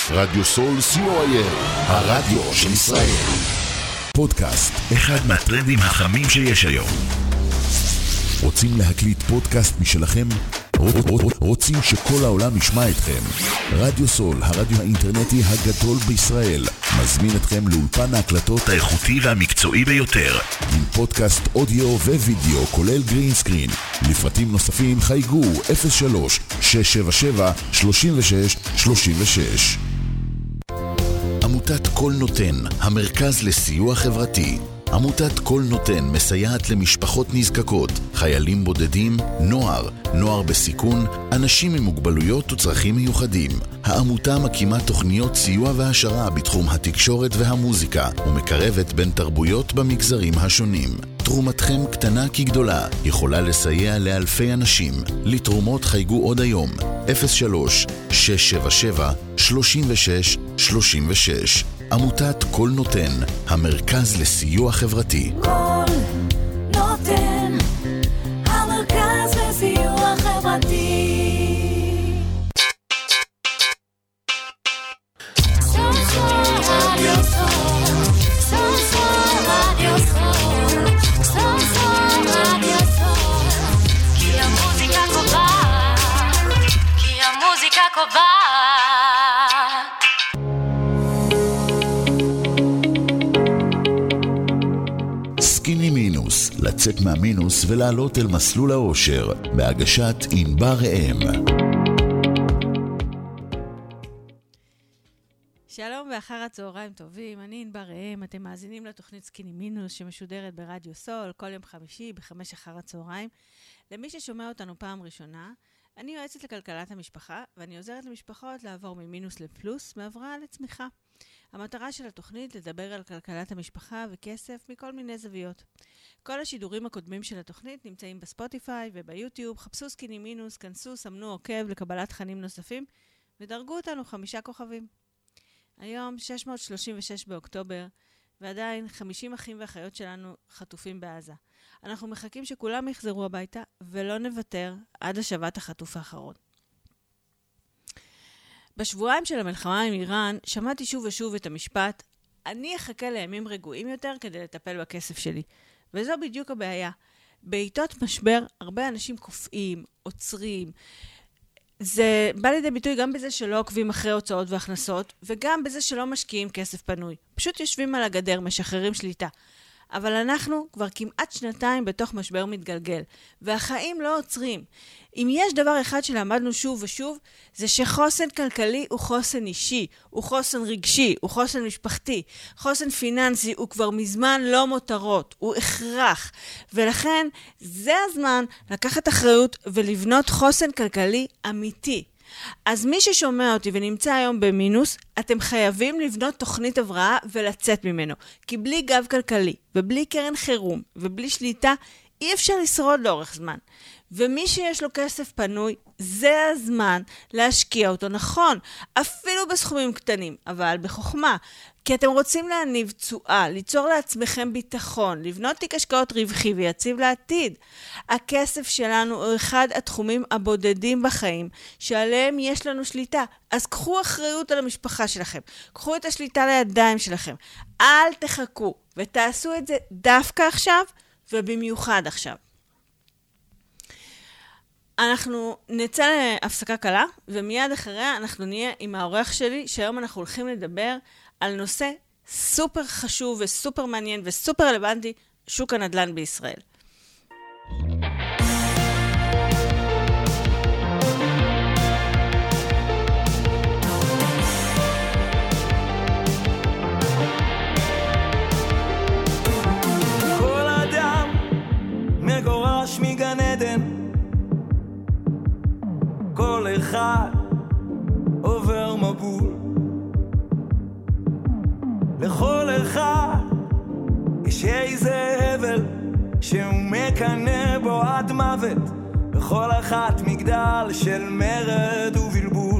רדיו סול co.il, הרדיו של ישראל. פודקאסט, אחד מהטרנדים החמים שיש היום. רוצים להקליט פודקאסט משלכם? רוצים שכל העולם ישמע אתכם? רדיו סול, הרדיו האינטרנטי הגדול בישראל, מזמין אתכם לאולפן ההקלטות האיכותי והמקצועי ביותר, עם פודקאסט אודיו ווידאו כולל גרין סקרין. לפרטים נוספים חייגו 03-677-3636. עמותת כל נותן, המרכז לסיוע חברתי. עמותת כל נותן מסייעת למשפחות נזקקות, חיילים בודדים, נוער בסיכון, אנשים עם מוגבלויות וצרכים מיוחדים. העמותה מקימה תוכניות סיוע והשרה בתחום התקשורת והמוזיקה, ומקרבת בין תרבויות במגזרים השונים. תרומתכם קטנה כגדולה, יכולה לסייע לאלפי אנשים. לתרומות חייגו עוד היום, 03-677-3636. עמותת כל נותן, המרכז לסיוע חברתי. כל נותן, המרכז לסיוע חברתי. כי המוזיקה קובעת. סקיני מינוס, לצאת מהמינוס ולעלות אל מסלול האושר, בהגשת ענבר ראם. שלום ואחר הצהריים טובים, אני ענבר ראם, אתם מאזינים לתוכנית סקיני מינוס שמשודרת ברדיו סול כל יום חמישי ב-5 אחר הצהריים. למי ששומע אותנו פעם ראשונה, אני יועצת לכלכלת המשפחה ואני עוזרת למשפחות לעבור ממינוס לפלוס, מעברה לצמיחה. המטרה של התוכנית לדבר על כלכלת המשפחה וכסף מכל מיני זוויות. כל השידורים הקודמים של התוכנית נמצאים בספוטיפיי וביוטיוב. חפשו סקיני מינוס, כנסו, סמנו עוקב לקבלת תכנים נוספים ודרגו אותנו 5 כוכבים. היום 636 באוקטובר ועדיין 50 אחים ואחיות שלנו חטופים בעזה. אנחנו מחכים שכולם יחזרו הביתה ולא נוותר עד השבת החטוף האחרון. בשבועיים של המלחמה עם איראן שמעתי שוב ושוב את המשפט, אני אחכה לימים רגועים יותר כדי לטפל בכסף שלי. וזו בדיוק הבעיה. בעיתות משבר הרבה אנשים קופאים, עוצרים. זה בא לידי ביטוי גם בזה שלא עוקבים אחרי הוצאות והכנסות, וגם בזה שלא משקיעים כסף פנוי. פשוט יושבים על הגדר, משחררים שליטה. אבל אנחנו כבר כמעט 2 בתוך משבר מתגלגל, והחיים לא עוצרים. אם יש דבר אחד שלמדנו שוב ושוב, זה שחוסן כלכלי הוא חוסן אישי, הוא חוסן רגשי, הוא חוסן משפחתי, חוסן פיננסי הוא כבר מזמן לא מותרות, הוא הכרח. ולכן זה הזמן לקחת אחריות ולבנות חוסן כלכלי אמיתי. אז מי ששומע אותי ונמצא היום במינוס, אתם חייבים לבנות תוכנית הבראה ולצאת ממנו. כי בלי גב כלכלי ובלי קרן חירום ובלי שליטה, אי אפשר לשרוד לאורך זמן. ומי שיש לו כסף פנוי, זה הזמן להשקיע אותו נכון. אפילו בסכומים קטנים, אבל בחוכמה. כי אתם רוצים להניב תשואה, ליצור לעצמכם ביטחון, לבנות תיק השקעות רווחי ויציב לעתיד. הכסף שלנו הוא אחד התחומים הבודדים בחיים, שעליהם יש לנו שליטה. אז קחו אחריות על המשפחה שלכם. קחו את השליטה לידיים שלכם. אל תחכו, ותעשו את זה דווקא עכשיו, ובמיוחד עכשיו. אנחנו נצא להפסקה קלה, ומיד אחריה אנחנו נהיה עם האורח שלי, שהיום אנחנו הולכים לדבר על נושא סופר חשוב וסופר מעניין וסופר רלוונטי, שוק הנדל"ן בישראל. כל אדם מגורש מגן עדן, כל אחד עובר מבול, לכל אחד יש איזה הבל שהוא מקנה בו עד מוות, בכל אחת מגדל של מרד ובלבול.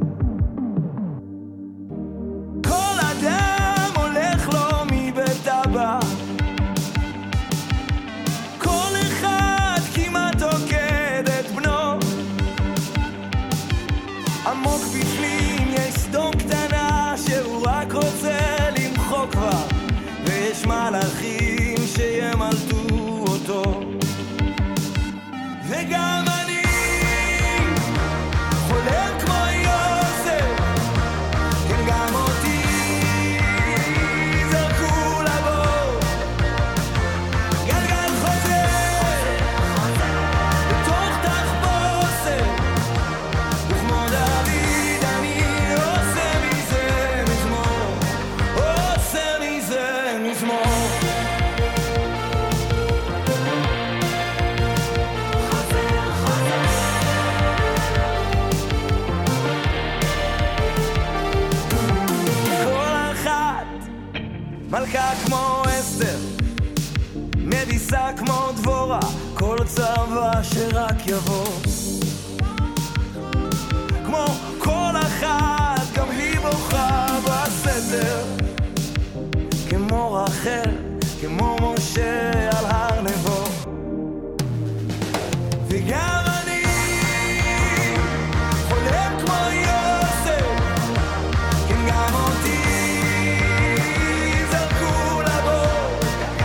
כל אדם הולך לו מבית אבא, כל אחד כמעט עוקד את בנו, עמוק בפנים יש סדום קטנה מלכה כמו אסתר, מדיסה כמו דבורה, כל צבא שרק יבוא. כמו כל אחת, גם היא בוכה בסתר, כמו רחל, כמו משה על הר נבו. וגם אני חולם כמו יוסף, כן גם אותי זרקו לבור.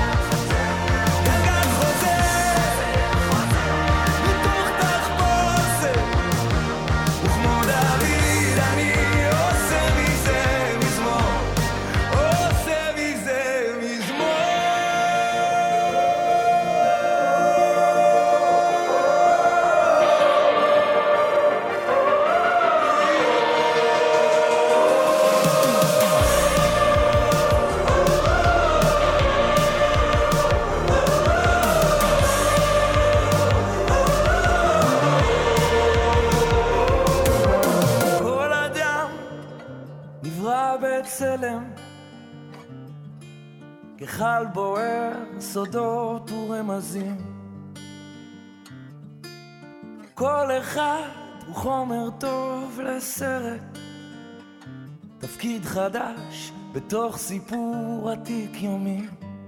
גלגל חוזר מתוך תחפושת, וכמו דוד אני עושה מזה מזמור, עושה מזה מזמור. כל אדם נברא בצלם, כחל בוער סודות ורמזים. כל אחד הוא חומר טוב לסרט, תפקיד חדש בתוך סיפור עתיק יומי.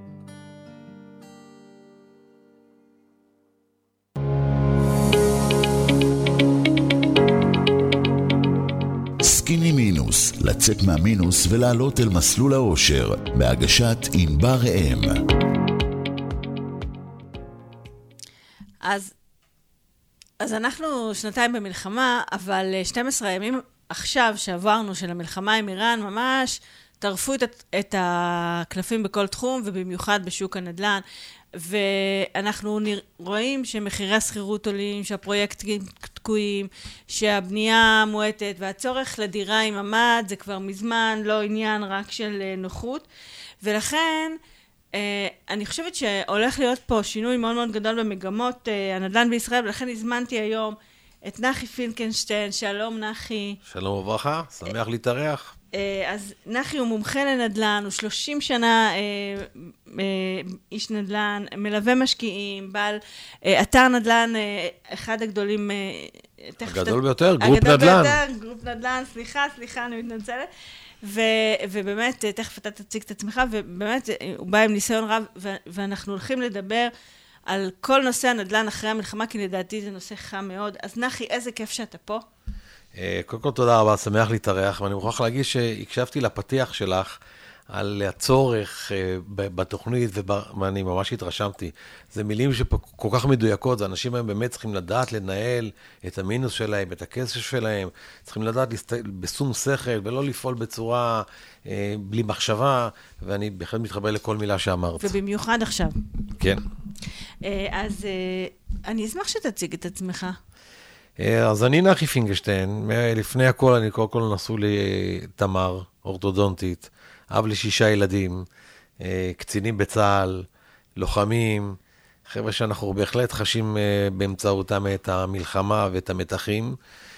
סקיני מינוס, לצאת מהמינוס ולעלות אל מסלול האושר, בהגשת ענבר ראם. אז אנחנו שנתיים במלחמה, אבל 12 ימים עכשיו שעברנו של המלחמה עם איראן, ממש טרפו את הקלפים בכל תחום, ובמיוחד בשוק הנדל"ן. ואנחנו רואים שמחירי השכירות עולים, שהפרויקטים תקועים, שהבנייה מועטת, והצורך לדירה עם ממ"ד זה כבר מזמן לא עניין רק של נוחות. ולכן אני חושבת שהולך להיות פה שינוי מאוד מאוד גדול במגמות הנדל"ן בישראל, ולכן הזמנתי היום את נחי פינקלשטיין. שלום נחי. שלום וברכה, שמח להתארח. אז נחי הוא מומחה לנדל"ן, הוא 30 שנה איש נדל"ן, מלווה משקיעים, בעל אתר נדל"ן, אחד הגדולים, הגדול ביותר, גרופ נדל"ן. גרופ נדל"ן, סליחה, אני מתנצלת. ובאמת, תכף אתה תציג את עצמך, ובאמת הוא בא עם ניסיון רב, ואנחנו הולכים לדבר על כל נושא הנדל"ן אחרי המלחמה, כי לדעתי זה נושא חם מאוד. אז נחי, איזה כיף שאתה פה. קודם כל תודה רבה, שמח להתארח, ואני מוכרח להגיד שהקשבתי לפתיח שלך על הצורך בתוכנית, ואני ממש התרשמתי. זה מילים שכל כך מדויקות, האנשים היום באמת צריכים לדעת לנהל את המינוס שלהם, את הכסף שלהם, צריכים לדעת בשום שכל, ולא לפעול בצורה בלי מחשבה, ואני בהחלט מתחבר לכל מילה שאמרת. ובמיוחד עכשיו. כן. אז אני אשמח שתציג את עצמך. אז אני נחי פינקלשטיין, לפני הכל אני קודם כל נשוי לתמר, אורתודונטית, אב ל6 ילדים, קצינים בצה"ל, לוחמים, חבר'ה שאנחנו בהחלט חשים באמצעותם את המלחמה ואת המתחים.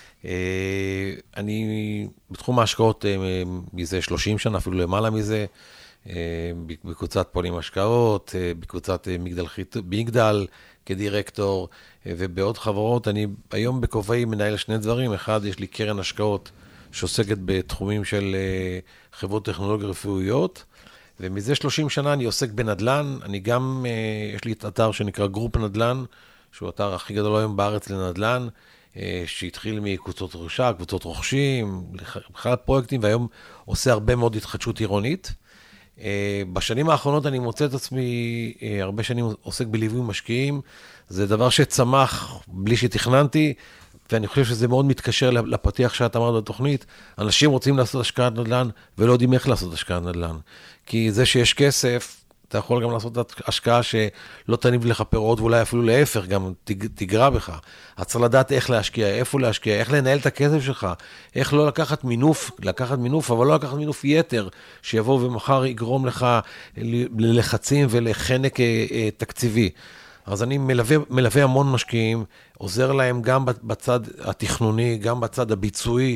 אני בתחום ההשקעות מזה 30 שנה, אפילו למעלה מזה, בקבוצת פועלים השקעות, בקבוצת מגדל כדירקטור, ובעוד חברות. אני היום בכובעי מנהל 2 דברים. אחד, יש לי קרן השקעות שעוסקת בתחומים של חברות טכנולוגיה רפואיות, ומזה 30 שנה אני עוסק בנדל"ן. אני גם, יש לי אתר שנקרא גרופ נדל"ן, שהוא האתר הכי גדול היום בארץ לנדל"ן, שהתחיל מקבוצות רכישה, קבוצות רוכשים, בכלל פרויקטים, והיום עושה הרבה מאוד התחדשות עירונית. בשנים האחרונות אני מוצא את עצמי, הרבה שנים עוסק בליווי משקיעים, זה דבר שצמח בלי שתכננתי, ואני חושב שזה מאוד מתקשר לפתיח שאת אמרת בתוכנית. אנשים רוצים לעשות השקעת נדל"ן, ולא יודעים איך לעשות השקעת נדל"ן. כי זה שיש כסף, אתה יכול גם לעשות השקעה שלא תניב לך פירות, ואולי אפילו להפך, גם תגרע בך. אתה צריך לדעת איך להשקיע, איפה להשקיע, איך לנהל את הכסף שלך, איך לא לקחת מינוף, אבל לא לקחת מינוף יתר, שיבוא ומחר יגרום לך ללחצים ולחנק תקציבי. אז אני מלווה המון משקיעים, עוזר להם גם בצד התכנוני, גם בצד הביצועי,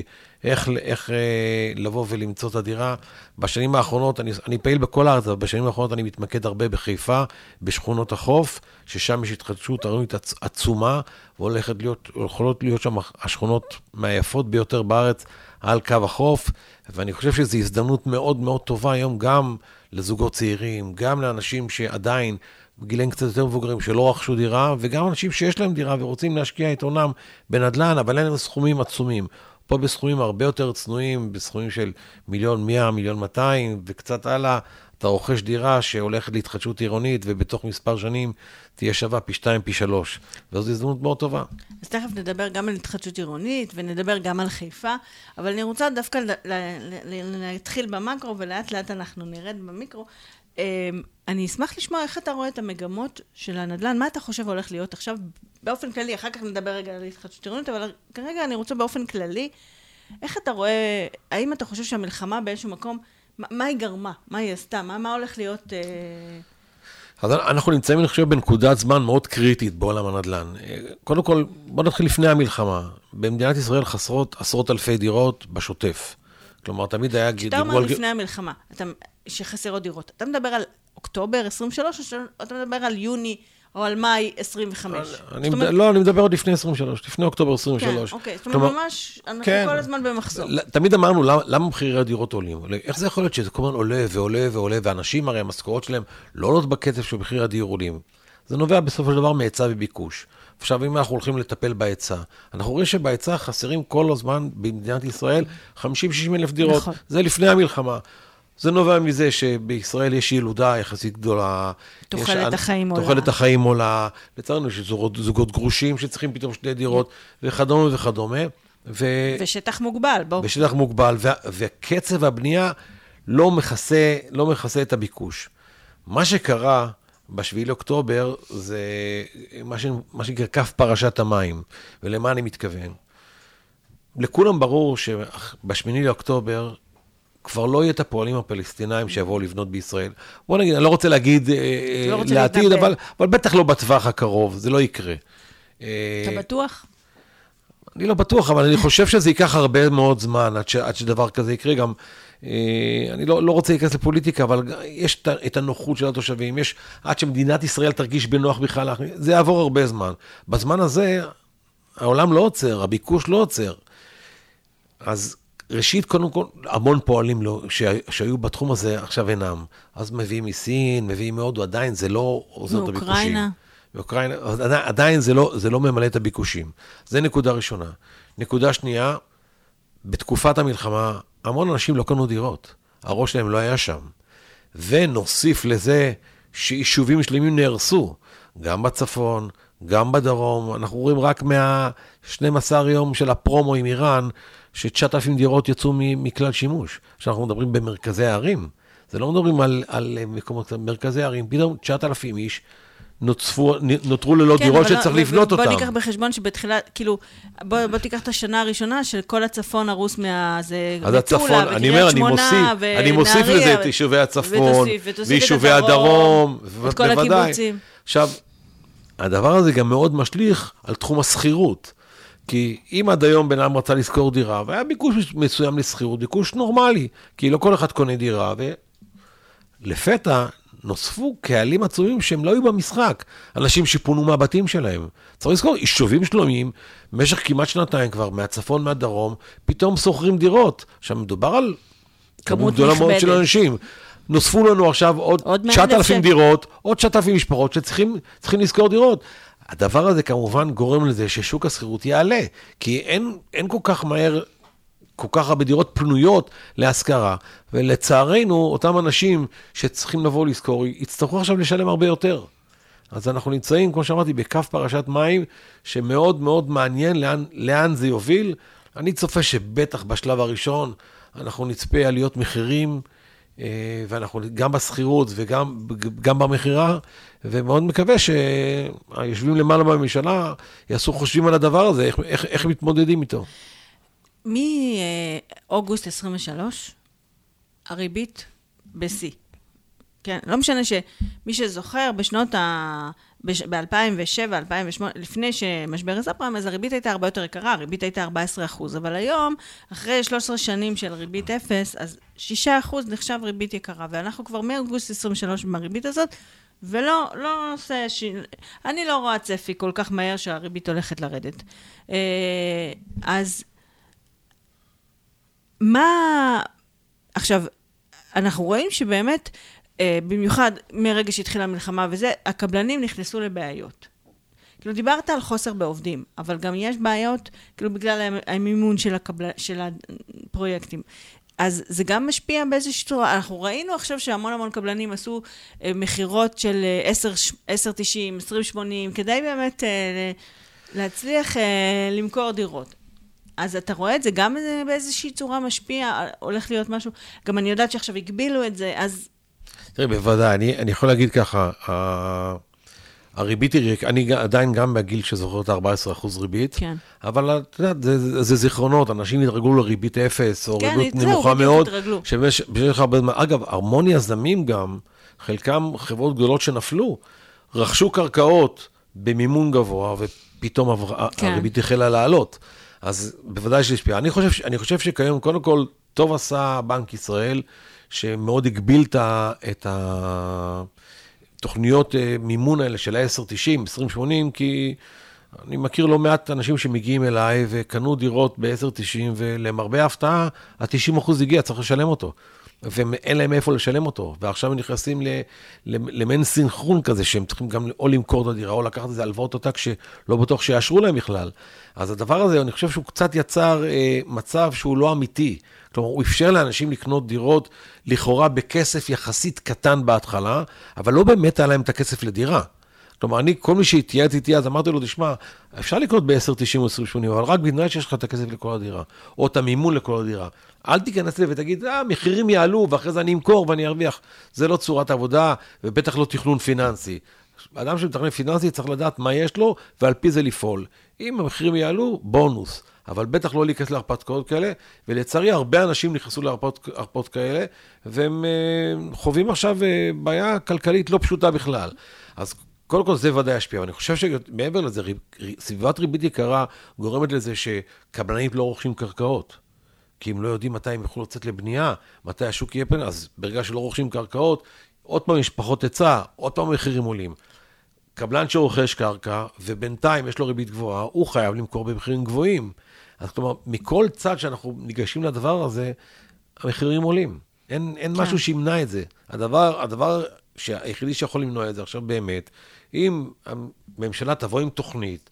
איך לבוא ולמצוא את הדירה. בשנים האחרונות, אני פעיל בכל הארץ, אבל בשנים האחרונות אני מתמקד הרבה בחיפה, בשכונות החוף, ששם יש התחדשות עירונית עצומה, ויכולות להיות שם השכונות מהיפות ביותר בארץ על קו החוף, ואני חושב שזו הזדמנות מאוד מאוד טובה היום גם לזוגות צעירים, גם לאנשים שעדיין בגילאים קצת יותר מבוגרים שלא רכשו דירה, וגם אנשים שיש להם דירה ורוצים להשקיע את עונם בנדל"ן, אבל אין להם סכומים עצומים. פה בסכומים הרבה יותר צנועים, בסכומים של 1,100,000, 1,200,000, וקצת הלאה, אתה רוכש דירה שהולכת להתחדשות עירונית, ובתוך מספר שנים תהיה שווה פי 2, פי 3. וזו הזדמנות מאוד טובה. אז תכף נדבר גם על התחדשות עירונית, ונדבר גם על חיפה, אבל אני רוצה דווקא להתחיל במקרו, ולאט לאט אנחנו נרד במיקרו. אני אשמח לשמוע איך אתה רואה את המגמות של הנדל"ן, מה אתה חושב הולך להיות עכשיו באופן כללי, אחר כך נדבר רגע על התחדשות עירונית, אבל כרגע אני רוצה באופן כללי, איך אתה רואה, האם אתה חושב שהמלחמה באיזשהו מקום, מה היא גרמה, מה היא עשתה, מה הולך להיות... אז אנחנו נמצאים, אני חושב, בנקודת זמן מאוד קריטית בעולם הנדל"ן. קודם כל, בוא נתחיל לפני המלחמה. במדינת ישראל חסרות עשרות אלפי דירות בשוטף. כלומר, תמיד היה... כשאתה אומר לפני המלחמה, שחסרות דירות, אתה מדבר על אוקטובר 23, או אתה מדבר על יוני, או על מאי 25? לא, אני מדבר עוד לפני 23, לפני אוקטובר 23. כן, אוקיי, זאת אומרת, ממש, אנחנו כל הזמן במחסור. תמיד אמרנו, למה מחירי הדירות עולים? איך זה יכול להיות שזה כל הזמן עולה ועולה ועולה, ואנשים הרי המשכורות שלהם לא עולות בקצב של מחיר הדיור עולים. זה נובע בסופו של דבר מהיצע וביקוש. עכשיו, אם אנחנו הולכים לטפל בהיצע, אנחנו רואים שבהיצע חסרים כל הזמן במדינת ישראל 50-60 אלף דירות. נכון. זה לפני המלחמה. זה נובע מזה שבישראל יש ילודה יחסית גדולה. תוחלת החיים עולה. תוחלת החיים עולה. לצערנו יש זוגות גרושים שצריכים פתאום 2 דירות, וכדומה וכדומה. ושטח מוגבל, בואו. ושטח מוגבל, וקצב הבנייה לא מכסה את הביקוש. מה שקרה ב7 לאוקטובר זה מה שנקרא כף פרשת המים. ולמה אני מתכוון? לכולם ברור שב8 לאוקטובר כבר לא יהיה את הפועלים הפלסטינאים שיבואו לבנות בישראל. בוא נגיד, אני לא רוצה להגיד לעתיד, אבל בטח לא בטווח הקרוב, זה לא יקרה. אתה בטוח? אני לא בטוח, אבל אני חושב שזה ייקח הרבה מאוד זמן עד שדבר כזה יקרה. גם, אני לא רוצה להיכנס לפוליטיקה, אבל יש את הנוחות של התושבים, יש עד שמדינת ישראל תרגיש בנוח בכלל, זה יעבור הרבה זמן. בזמן הזה, העולם לא עוצר, הביקוש לא עוצר. אז ראשית, קודם כל, המון פועלים שהיו בתחום הזה עכשיו אינם. אז מביאים מסין, מביאים מאוד, עדיין זה לא עוזר את הביקושים. מאוקראינה, עדיין זה לא ממלא את הביקושים. זה נקודה ראשונה. נקודה שנייה, בתקופת המלחמה, המון אנשים לא קנו דירות. הראש שלהם לא היה שם. ונוסיף לזה שיישובים שלמים נהרסו, גם בצפון, גם בדרום. אנחנו רואים רק מה-12 יום של הפרומו עם איראן, ש9,000 דירות יצאו מכלל שימוש. שאנחנו מדברים במרכזי הערים. זה לא מדברים על מקומות, מרכזי הערים. פתאום 9,000 איש נותרו ללא דירות שצריך לבנות אותם. בוא ניקח בחשבון שבתחילה, כאילו, בוא תיקח את השנה הראשונה של כל הצפון הרוס מטולה וקריית שמונה אני מוסיף לזה את יישובי הצפון ויישובי הדרום. את כל הקיבוצים. עכשיו, הדבר הזה גם מאוד משליך על תחום הסחירות. כי אם עד היום בן אדם רצה לזכור דירה, והיה ביקוש מסוים לסחירות, ביקוש נורמלי, כי לא כל אחד קונה דירה, ולפתע נוספו קהלים עצומים שהם לא היו במשחק, אנשים שפונו מהבתים שלהם. צריך לזכור, יישובים שלמים, במשך כמעט 2 כבר, מהצפון, מהדרום, פתאום שוכרים דירות. עכשיו מדובר על כמות גדולה מאוד של אנשים. נוספו לנו עכשיו עוד 9,000 דירות, עוד 9,000 משפחות שצריכים לזכור דירות. הדבר הזה כמובן גורם לזה ששוק הסחירות יעלה, כי אין כל כך מהר, כל כך הרבה דירות פנויות להשכרה, ולצערנו, אותם אנשים שצריכים לבוא לזכור, יצטרכו עכשיו לשלם הרבה יותר. אז אנחנו נמצאים, כמו שאמרתי, בכף פרשת מים, שמאוד מאוד מעניין לאן זה יוביל. אני צופה שבטח בשלב הראשון, אנחנו נצפה עליות מחירים, ואנחנו גם בסחירות וגם במחירה, ומאוד מקווה שהיושבים למעלה בממשלה יעשו חושבים על הדבר הזה, איך מתמודדים איתו. מאוגוסט 23, הריבית בסי. כן, לא משנה שמי שזוכר בשנות ב-2007, 2008, לפני שמשבר הסאב-פריים, אז הריבית הייתה הרבה יותר יקרה, הריבית הייתה 14%, אבל היום, אחרי 13 שנים של ריבית 0, אז 6% נחשב ריבית יקרה, ואנחנו כבר מאוגוסט 23 מהריבית הזאת, ולא עושה, אני לא רואה צפי כל כך מהר שהריבית הולכת לרדת. אז מה, עכשיו, אנחנו רואים שבאמת, במיוחד מרגע שהתחילה המלחמה וזה, הקבלנים נכנסו לבעיות. כאילו דיברת על חוסר בעובדים, אבל גם יש בעיות, כאילו בגלל המימון של הפרויקטים. אז זה גם משפיע באיזושהי צורה. אנחנו ראינו עכשיו שהמון קבלנים עשו מחירות של 10.90, 20.80, כדי באמת להצליח למכור דירות. אז אתה רואה את זה גם באיזושהי צורה משפיע, הולך להיות משהו, גם אני יודעת שעכשיו הגבילו את זה, אז... תראי, בוודאי, אני יכול להגיד ככה, הריבית היא, אני עדיין גם בגיל שזוכר את 14% ריבית, כן. אבל את יודעת, זה זיכרונות, אנשים התרגלו לריבית 0, או כן, ריבית נמוכה מאוד, התרגלו. שבמשך הרבה זמן, אגב, המון יזמים גם, חלקם חברות גדולות שנפלו, רכשו קרקעות במימון גבוה, ופתאום הריבית החלה לעלות. אז בוודאי שהשפיע. אני חושב שכיום, קודם כל, טוב עשה בנק ישראל, שמאוד הגביל את התוכניות מימון האלה של ה-10.90, 20.80, כי אני מכיר לא מעט אנשים שמגיעים אליי וקנו דירות ב-10.90, ולמרבה ההפתעה, ה-90% הגיע, צריך לשלם אותו. ואין להם איפה לשלם אותו. ועכשיו הם נכנסים למין סינכרון כזה, שהם צריכים גם או למכור את הדירה, או לקחת את זה הלוואות אותה, כשלא בטוח שיאשרו להם בכלל. אז הדבר הזה, אני חושב שהוא קצת יצר מצב שהוא לא אמיתי. כלומר, הוא אפשר לאנשים לקנות דירות לכאורה בכסף יחסית קטן בהתחלה, אבל לא באמת היה להם את הכסף לדירה. כלומר, כל מי שהתייעץ איתי, אז אמרתי לו, תשמע, אפשר לקנות ב-10.90 או 20.80, אבל רק בגלל שיש לך את הכסף לכל הדירה, או את המימון לכל הדירה. אל תיכנס לזה ותגיד, מחירים יעלו, ואחרי זה אני אמכור ואני ארוויח. זה לא צורת עבודה, ובטח לא תכנון פיננסי. אדם שמתכנן פיננסי צריך לדעת מה יש לו, ועל פי זה לפעול. אם המחירים יעלו, בונוס. אבל בטח לא להיכנס להרפתקאות כאלה, ולצערי הרבה אנשים נכנסו להרפתקאות כאלה, והם חווים עכשיו בעיה כלכלית לא פשוטה בכלל. אז קודם כל זה ודאי השפיע, ואני חושב שמעבר לזה, סביבת ריבית יקרה גורמת לזה שקבלנים לא רוכשים קרקעות, כי הם לא יודעים מתי הם יוכלו לצאת לבנייה, מתי השוק יהיה פן, אז ברגע שלא רוכשים קרקעות, עוד פעם יש פחות היצע, עוד פעם מחירים עולים. קבלן שרוכש קרקע, ובינתיים יש לו ריבית גבוהה, הוא חייב למכור במחירים גבוהים. אז כלומר, מכל צד שאנחנו ניגשים לדבר הזה, המחירים עולים. אין משהו שימנע את זה. הדבר שהיחידי שיכול למנוע את זה עכשיו באמת, אם הממשלה תבוא עם תוכנית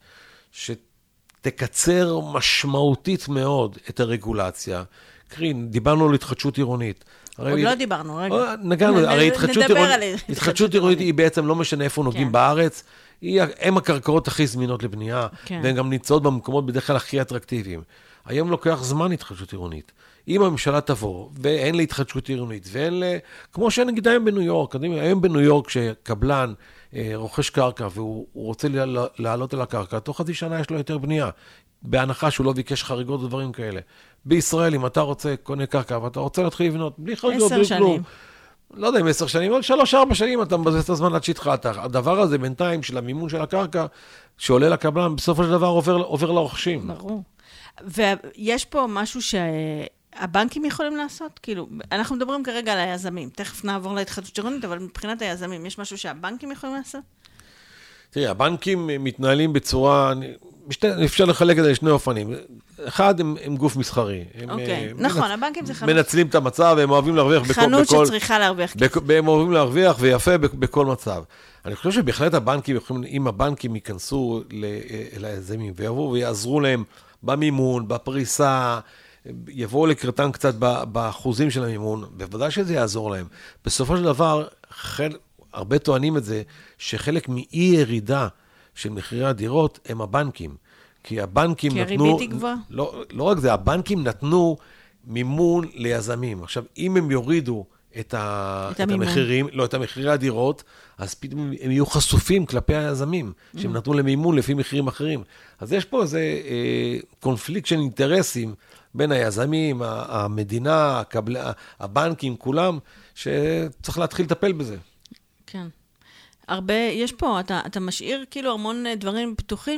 שתקצר משמעותית מאוד את הרגולציה, דיברנו על התחדשות עירונית. עוד לא דיברנו, רגע. נגענו, הרי נדבר על התחדשות עירונית היא בעצם לא משנה איפה נוגעים בארץ, הם הקרקעות הכי זמינות לבנייה, והן גם נמצאות במקומות בדרך כלל הכי אטרקטיביים. היום לוקח זמן התחדשות עירונית. אם הממשלה תבוא, ואין להתחדשות עירונית, ואין כמו שנגיד היום בניו יורק, היום בניו יורק שקבלן רוכש קרקע, והוא רוצה לעלות אל הקרקע, תוך חצי שנה יש לו יותר בנייה, בהנחה שהוא לא ביקש חריגות ודברים כאלה. בישראל, אם אתה רוצה קונה קרקע, ואתה רוצה להתחיל לבנות, בלי חריגות, בלי כלום. לא יודע אם 10 שנים, אבל 3-4 שנים אתה מבזבז את הזמן עד שהתחלת. הדבר הזה בינתיים של המימון של הקרקע, שעולה לקבלן, בסופו של דבר עובר לרוכשים. ברור. ויש פה משהו שהבנקים יכולים לעשות? כאילו, אנחנו מדברים כרגע על היזמים. תכף נעבור להתחדשות עירונית, אבל מבחינת היזמים, יש משהו שהבנקים יכולים לעשות? תראי, הבנקים מתנהלים בצורה, אפשר לחלק את זה לשני אופנים. אחד, הם גוף מסחרי. אוקיי, נכון, הבנקים זה חנות. מנצלים את המצב, הם אוהבים להרוויח בכל... חנות שצריכה להרוויח כסף. הם אוהבים להרוויח ויפה בכל מצב. אני חושב שבהחלט הבנקים יכולים, אם הבנקים ייכנסו ליזמים ויבואו ויעזרו להם במימון, בפריסה, יבואו לקראתם קצת באחוזים של המימון, בוודאי שזה יעזור להם. בסופו של דבר, הרבה טוענים את זה, שחלק מאי ירידה של מחירי הדירות הם הבנקים. כי הבנקים נתנו... כי הריבית היא גבוהה. לא רק זה, הבנקים נתנו מימון ליזמים. עכשיו, אם הם יורידו את המחירים, לא, את המחירי הדירות, אז פתאום הם יהיו חשופים כלפי היזמים, שהם נתנו למימון לפי מחירים אחרים. אז יש פה איזה קונפליקט של אינטרסים בין היזמים, המדינה, הבנקים, כולם, שצריך להתחיל לטפל בזה. כן. הרבה, יש פה, אתה משאיר כאילו המון דברים פתוחים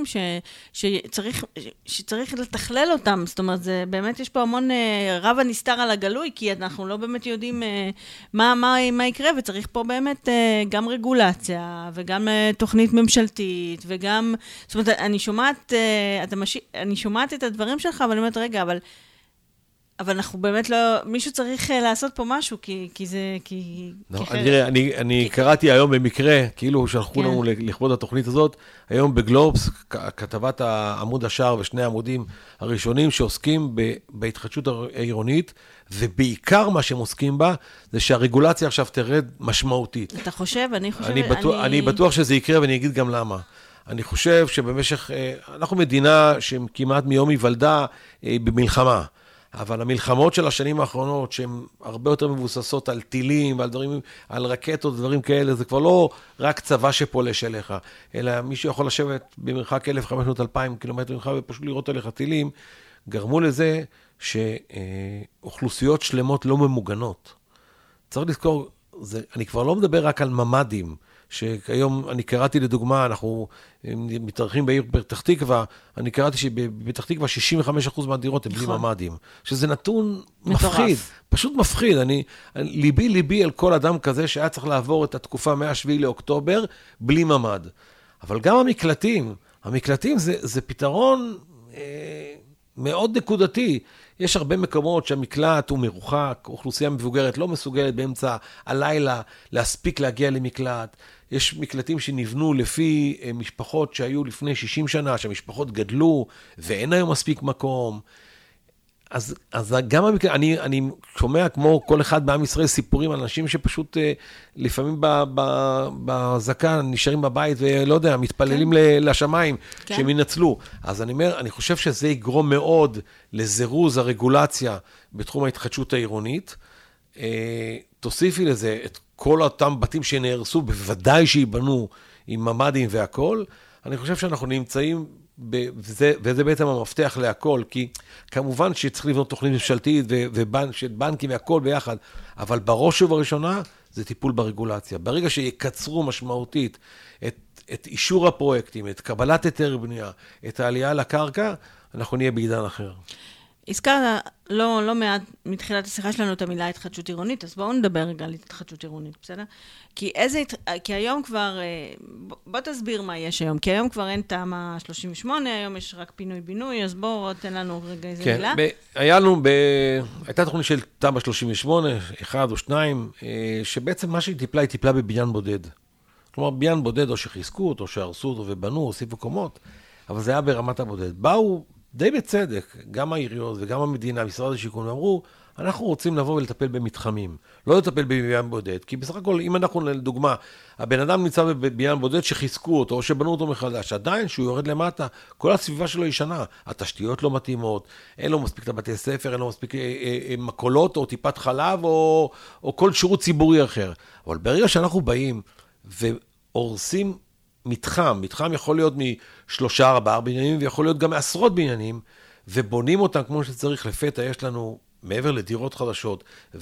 שצריך לתכלל אותם. זאת אומרת, באמת יש פה המון רב הנסתר על הגלוי, כי אנחנו לא באמת יודעים מה יקרה, וצריך פה באמת גם רגולציה, וגם תוכנית ממשלתית, וגם, זאת אומרת, אני שומעת את הדברים שלך, אבל אני אומרת, רגע, אבל אנחנו באמת לא, מישהו צריך לעשות פה משהו, כי זה, אני קראתי היום במקרה, כאילו שלחו לנו לכבוד התוכנית הזאת, היום בגלובס, כתבת העמוד השער ושני העמודים הראשונים שעוסקים בהתחדשות העירונית, ובעיקר מה שהם עוסקים בה, זה שהרגולציה עכשיו תרד משמעותית. אתה חושב? אני בטוח שזה יקרה, ואני אגיד גם למה. אני חושב שבמשך, אנחנו מדינה שכמעט מיום היוולדה במלחמה, אבל המלחמות של השנים האחרונות, שהן הרבה יותר מבוססות על טילים, ועל דברים, על רקטות ודברים כאלה, זה כבר לא רק צבא שפולש אליך, אלא מישהו יכול לשבת במרחק 1,500-2,000 קילומטר ממך, ופשוט לראות עליך טילים, גרמו לזה שאוכלוסיות שלמות לא ממוגנות. צריך לזכור, אני כבר לא מדבר רק על ממדים, שהיום אני קראתי לדוגמה, אנחנו מתארחים בעיר פתח תקווה, אני קראתי שבפתח תקווה 65% מהדירות הם בלי ממ"דים, שזה נתון מפחיד, פשוט מפחיד. ליבי על כל אדם כזה שהיה צריך לעבור את התקופה מה-7 לאוקטובר בלי ממ"ד. אבל גם המקלטים זה פתרון מאוד נקודתי. יש הרבה מקומות שהמקלט הוא מרוחק, אוכלוסייה מבוגרת לא מסוגלת באמצע הלילה להספיק להגיע למקלט. יש מקלטים שנבנו לפי משפחות שהיו לפני 60 שנה, שהמשפחות גדלו ואין היום מספיק מקום. אז גם המקלט, אני שומע כמו כל אחד בעם ישראל סיפורים על אנשים שפשוט לפעמים בזקן נשארים בבית ולא יודע, מתפללים לשמיים שהם ינצלו. אז אני חושב שזה יגרום מאוד לזירוז הרגולציה בתחום ההתחדשות העירונית. תוסיפי לזה את כל אותם בתים שנהרסו, בוודאי שיבנו עם ממ"דים והכל. אני חושב שאנחנו נמצאים וזה בעצם המפתח להכל, כי כמובן שצריך לבנות תוכנית ממשלתית של בנקים והכל ביחד, אבל בראש ובראשונה זה טיפול ברגולציה. ברגע שיקצרו משמעותית את אישור הפרויקטים, את קבלת היתר בנייה, את העלייה לקרקע, אנחנו נהיה בעידן אחר. הזכרת לא מעט מתחילת השיחה שלנו את המילה התחדשות עירונית, אז בואו נדבר רגע על התחדשות עירונית, בסדר? כי היום כבר, בוא תסביר מה יש היום, כי היום כבר אין תמ"א 38, היום יש רק פינוי-בינוי, אז בואו תן לנו רגע איזה מילה. הייתה תוכנית של תמ"א 38, 1 או 2, שבעצם מה שהיא טיפלה, היא טיפלה בבניין בודד. כלומר, בניין בודד או שחיזקו אותו, שהרסו אותו ובנו, הוסיפו קומות, אבל זה היה ברמת הבודד. באו די בצדק, גם העיריות וגם המדינה, משרד השיכון, אמרו, אנחנו רוצים לבוא ולטפל במתחמים, לא לטפל בבניין בודד, כי בסך הכל, אם אנחנו לדוגמה, הבן אדם נמצא בבניין בודד שחיזקו אותו, או שבנו אותו מחדש, עדיין שהוא יורד למטה, כל הסביבה שלו היא שנה, התשתיות לא מתאימות, אין לו מספיק לבתי ספר, אין לו מספיק מקולות, או טיפת חלב, או כל שירות ציבורי אחר. אבל ברגע שאנחנו באים והורסים מתחם יכול להיות מ3-4 בניינים, ויכול להיות גם מעשרות בניינים, ובונים אותם כמו שצריך. לפתע יש לנו, מעבר לדירות חדשות,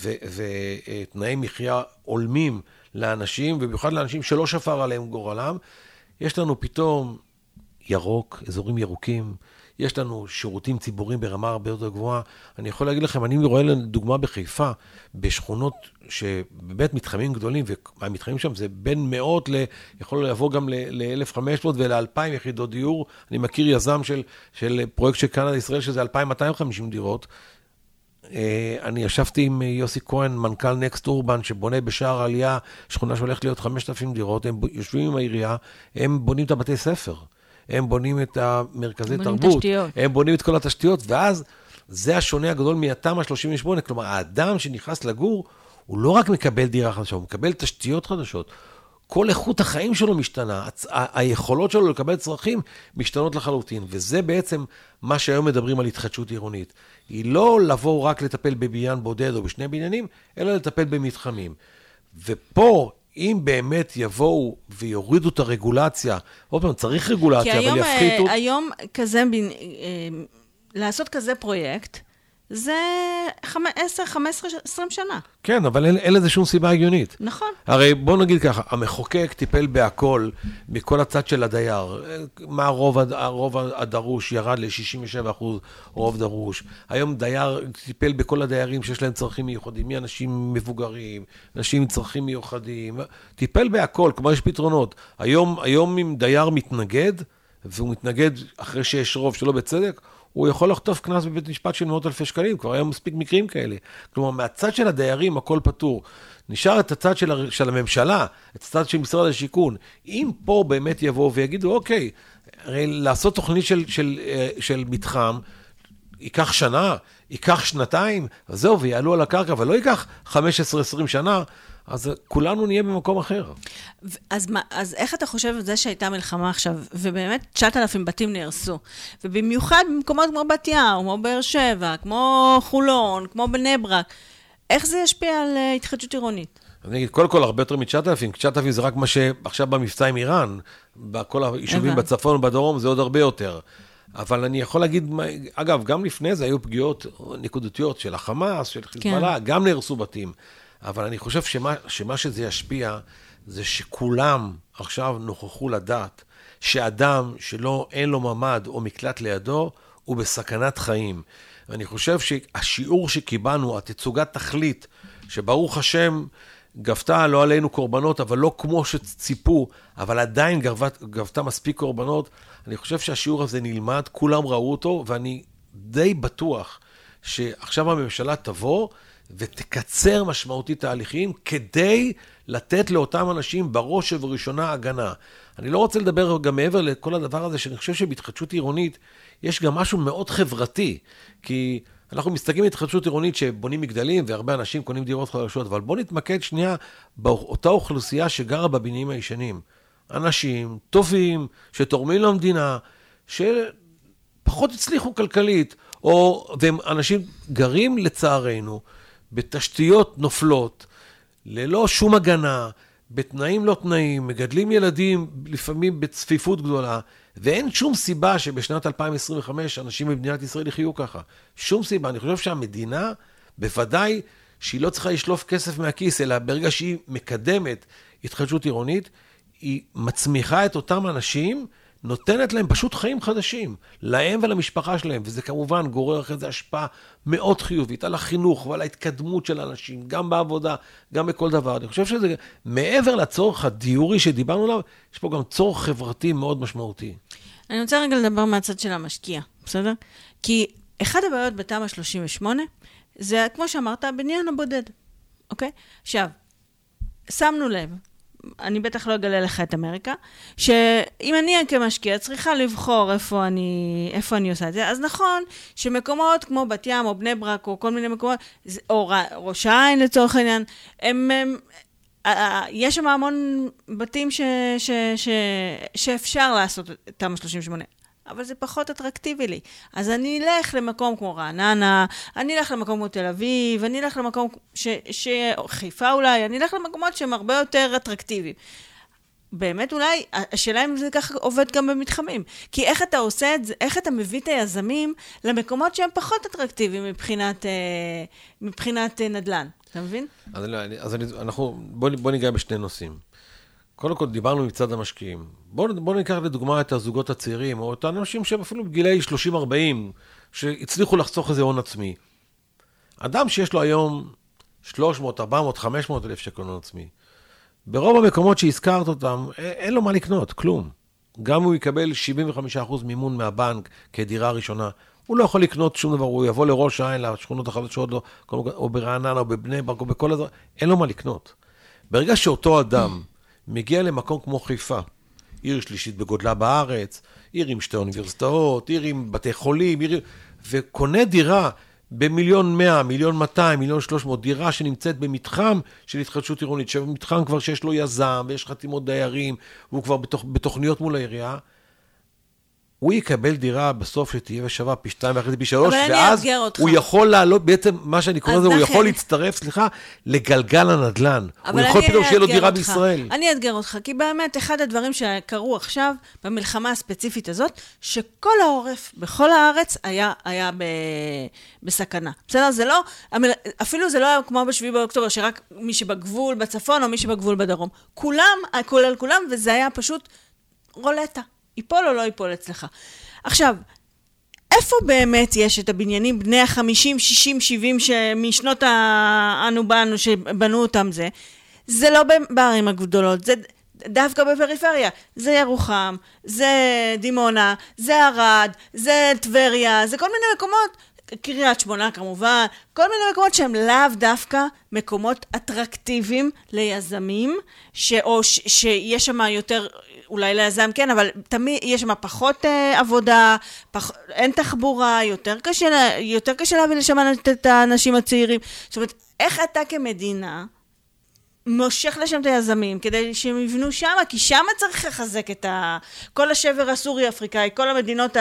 ותנאי מחיה עולמים לאנשים, ובמיוחד לאנשים שלא שפר עליהם גורלם, יש לנו פתאום ירוק, אזורים ירוקים, יש לנו שירותים ציבוריים ברמה הרבה יותר גבוהה. אני יכול להגיד לכם, אני רואה לדוגמה בחיפה, בשכונות שבאמת מתחמים גדולים, והמתחמים שם זה בין מאות יכול לבוא גם ל-1,500 ול-2,000 יחידות דיור. אני מכיר יזם של פרויקט של קנדה ישראל, שזה 2,250 דירות. אני ישבתי עם יוסי כהן, מנכ"ל נקסט אורבן, שבונה בשער העלייה, שכונה שהולכת להיות 5,000 דירות, הם יושבים עם העירייה, הם בונים את הבתי ספר. הם בונים את המרכזי תרבות, הם בונים את כל התשתיות, ואז זה השונה הגדול מהתמ"א 38, כלומר, האדם שנכנס לגור, הוא לא רק מקבל דירה חדשה, הוא מקבל תשתיות חדשות. כל איכות החיים שלו משתנה, היכולות שלו לקבל צרכים משתנות לחלוטין, וזה בעצם מה שהיום מדברים על התחדשות עירונית. היא לא לבוא רק לטפל בבניין בודד או בשני בניינים, אלא לטפל במתחמים. ופה, אם באמת יבואו ויורידו את הרגולציה, עוד פעם, צריך רגולציה, אבל יפחיתו... כי היום כזה, לעשות כזה פרויקט, זה 10, 15, 20 שנה. כן, אבל אין לזה שום סיבה הגיונית. נכון. הרי בוא נגיד ככה, המחוקק טיפל בהכל, מכל הצד של הדייר. מה הרוב הדרוש ירד ל-67% רוב דרוש. היום דייר טיפל בכל הדיירים שיש להם צרכים מיוחדים, מאנשים מבוגרים, אנשים עם צרכים מיוחדים. טיפל בהכל, כמו יש פתרונות. היום אם דייר מתנגד, והוא מתנגד אחרי שיש רוב שלא בצדק, הוא יכול לחטוף קנס בבית משפט של מאות אלפי שקלים, כבר היה מספיק מקרים כאלה. כלומר, מהצד של הדיירים הכל פתור. נשאר את הצד של הממשלה, את הצד של משרד השיכון. אם פה באמת יבואו ויגידו, אוקיי, הרי לעשות תוכנית של מתחם, ייקח שנה, ייקח שנתיים, אז זהו, ויעלו על הקרקע, אבל לא ייקח 15-20 שנה, אז כולנו נהיה במקום אחר. אז איך אתה חושב על זה שהייתה מלחמה עכשיו, ובאמת 9,000 בתים נהרסו, ובמיוחד במקומות כמו בת ים, כמו באר שבע, כמו חולון, כמו בני ברק, איך זה ישפיע על התחדשות עירונית? אני אגיד, קודם כל, הרבה יותר מ-9,000, 9,000 זה רק מה שעכשיו במבצע עם איראן, בכל היישובים בצפון ובדרום, זה עוד הרבה יותר. אבל אני יכול להגיד, אגב, גם לפני זה היו פגיעות נקודתיות של החמאס, של חיזבאללה, גם נהרסו בתים. אבל אני חושב שמה שזה ישפיע, זה שכולם עכשיו נוכחו לדעת, שאדם שאין לו ממד או מקלט לידו, הוא בסכנת חיים. ואני חושב שהשיעור שקיבלנו, התצוגת תכלית, שברוך השם גבתה לא עלינו קורבנות, אבל לא כמו שציפו, אבל עדיין גבתה מספיק קורבנות, אני חושב שהשיעור הזה נלמד, כולם ראו אותו, ואני די בטוח שעכשיו הממשלה תבוא, ותקצר משמעותית תהליכים, כדי לתת לאותם אנשים בראש ובראשונה הגנה. אני לא רוצה לדבר גם מעבר לכל הדבר הזה, שאני חושב שבהתחדשות עירונית, יש גם משהו מאוד חברתי, כי אנחנו מסתכלים בהתחדשות עירונית שבונים מגדלים, והרבה אנשים קונים דירות חדשות, אבל בוא נתמקד שנייה באותה אוכלוסייה שגרה בבניינים הישנים. אנשים טובים, שתורמים למדינה, שפחות הצליחו כלכלית, והם אנשים גרים לצערנו, בתשתיות נופלות, ללא שום הגנה, בתנאים לא תנאים, מגדלים ילדים לפעמים בצפיפות גדולה, ואין שום סיבה שבשנת 2025 אנשים במדינת ישראל יחיו ככה. שום סיבה. אני חושב שהמדינה, בוודאי שהיא לא צריכה לשלוף כסף מהכיס, אלא ברגע שהיא מקדמת התחדשות עירונית, היא מצמיחה את אותם אנשים, נותנת להם פשוט חיים חדשים, להם ולמשפחה שלהם, וזה כמובן גורר אחרי זה השפעה מאוד חיובית, על החינוך ועל ההתקדמות של האנשים, גם בעבודה, גם בכל דבר. אני חושב שזה, מעבר לצורך הדיורי שדיברנו עליו, יש פה גם צורך חברתי מאוד משמעותי. אני רוצה רגע לדבר מהצד של המשקיע, בסדר? כי אחד הבעיות בתמ"א 38, זה כמו שאמרת, הבניין הבודד, אוקיי? עכשיו, שמנו לב, אני בטח לא אגלה לך את אמריקה, שאם אני כמשקיע צריכה לבחור איפה אני עושה את זה, אז נכון שמקומות כמו בת ים או בני ברק או כל מיני מקומות, או ראש העין לצורך העניין, יש שם המון בתים שאפשר לעשות תמ"א 38, אבל זה פחות אטרקטיבי לי. אז אני אלך למקום כמו רעננה, אני אלך למקום כמו תל אביב, אני אלך למקום חיפה אולי, אני אלך למקומות שהם הרבה יותר אטרקטיביים. באמת אולי, השאלה אם זה ככה עובד גם במתחמים. כי איך אתה עושה את זה, איך אתה מביא את היזמים למקומות שהם פחות אטרקטיביים מבחינת נדל"ן. אתה מבין? אז בוא ניגע בשני נושאים. קודם כל, דיברנו מצד המשקיעים. בואו ניקח לדוגמה את הזוגות הצעירים, או את האנשים שהם אפילו בגילי 30-40, שהצליחו לחסוך איזה הון עצמי. אדם שיש לו היום 300, 400, 500 אלף שקל הון עצמי, ברוב המקומות שהזכרת אותם, אין לו מה לקנות, כלום. גם הוא יקבל 75% מימון מהבנק כדירה ראשונה, הוא לא יכול לקנות שום דבר, הוא יבוא לראש העין, לשכונות החדשות, או ברעננה, או בבני ברק, או בכל הזה, אין לו מה לקנות. ברגע שאותו אדם מגיע למקום כמו חיפה, עיר שלישית בגודלה בארץ, עיר עם 2 אוניברסיטאות, עיר עם בתי חולים, וקונה דירה ב1,100,000, 1,200,000, 1,300,000, דירה שנמצאת במתחם של התחדשות עירונית, שמתחם כבר שיש לו יזם, ויש חתימות דיירים, והוא כבר בתוכניות מול העירייה, הוא יקבל דירה בסוף שתהיה ושווה פי 2.5, פי 3, ואז הוא יכול לעלות, בעצם מה שאני קורא לזה, הוא יכול להצטרף, לגלגל הנדל"ן. הוא יכול פתאום שיהיה לו דירה בישראל. אני אאתגר אותך, כי באמת אחד הדברים שקרו עכשיו, במלחמה הספציפית הזאת, שכל העורף בכל הארץ היה בסכנה. בסדר? זה לא, אפילו זה לא היה כמו ב7 באוקטובר, שרק מי שבגבול בצפון או מי שבגבול בדרום. כולם, כולל כולם, וזה היה פשוט רולטה. ייפול או לא ייפול אצלך. עכשיו, איפה באמת יש את הבניינים בני ה-50, 60, 70 שמשנות אנו באנו, שבנו אותם זה? זה לא בערים הגדולות, זה דווקא בפריפריה. זה ירוחם, זה דימונה, זה ערד, זה טבריה, זה כל מיני מקומות, קריית שמונה כמובן, כל מיני מקומות שהם לאו דווקא מקומות אטרקטיביים ליזמים, או שיש שם יותר, אולי ליזם כן, אבל תמיד יש שם פחות עבודה, אין תחבורה, יותר קשה להביא לשם את האנשים הצעירים. זאת אומרת, איך אתה כמדינה מושך לשם את היזמים, כדי שהם יבנו שם, כי שם צריך לחזק את כל השבר הסורי-אפריקאי, כל המדינות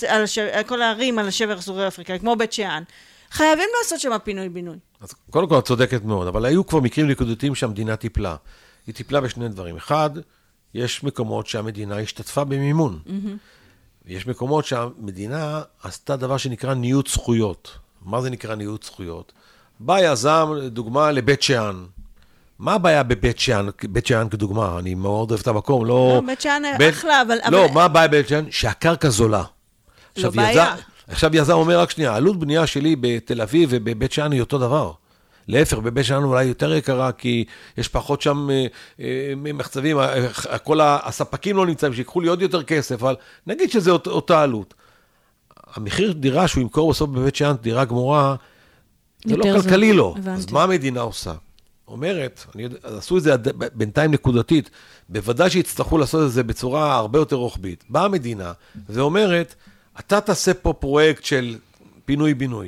כל הערים על השבר הסורי-אפריקאי, כמו בית שאן. חייבים לעשות שם פינוי-בינוי. אז קודם כל את צודקת מאוד, אבל היו כבר מקרים נקודתיים שהמדינה טיפלה. היא טיפלה בשני דברים. אחד, יש מקומות שהמדינה השתתפה במימון. ויש מקומות שהמדינה עשתה דבר שנקרא ניוד זכויות. מה זה נקרא ניוד זכויות? בא יזם, דוגמה לבית שאן. מה הבעיה בבית שאן? בית שאן כדוגמה, אני מאוד אוהב את המקום, לא... בית שאן אחלה, אבל... לא, מה הבעיה בבית שאן? שהקרקע זולה. לא בעיה. עכשיו יזם אומר רק שנייה, העלות בנייה שלי בתל אביב ובבית שאן היא אותו דבר. להפך, בבית שאן אולי יותר יקרה, כי יש פחות שם מחצבים, כל הספקים לא נמצאים, שיקחו לי עוד יותר כסף, אבל נגיד שזה אותה עלות. המחיר דירה שהוא ימכור בסוף בבית שאן, דירה גמורה, זה לא כלכלי לו. אז מה המדינה עושה? אומרת, עשו את זה בינתיים נקודתית, בוודאי שיצטרכו לעשות את זה בצורה הרבה יותר רוחבית. באה המדינה ואומרת, אתה תעשה פה פרויקט של פינוי-בינוי.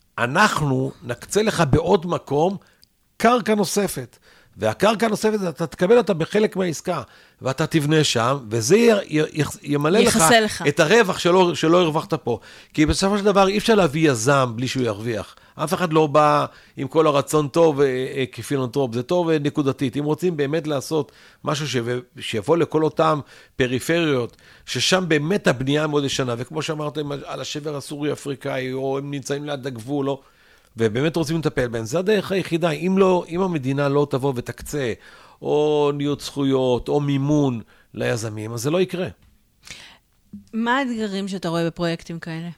אנחנו נקצה לך בעוד מקום קרקע נוספת. והקרקע הנוספת, אתה תקבל אותה בחלק מהעסקה, ואתה תבנה שם, וזה ימלא לך את הרווח שלא הרווחת פה. כי בסופו של דבר אי אפשר להביא יזם בלי שהוא ירוויח. אף אחד לא בא עם כל הרצון טוב כפילנטרופ, זה טוב נקודתית. אם רוצים באמת לעשות משהו שיבוא לכל אותם פריפריות, ששם באמת הבנייה מאוד ישנה, וכמו שאמרתם על השבר הסורי-אפריקאי, או הם נמצאים ליד הגבול, או... ובאמת רוצים לטפל בהם. זה הדרך היחידה. אם המדינה לא תבוא ותקצה, או ניוד זכויות, או מימון ליזמים, אז זה לא יקרה. מה האתגרים שאתה רואה בפרויקטים כאלה?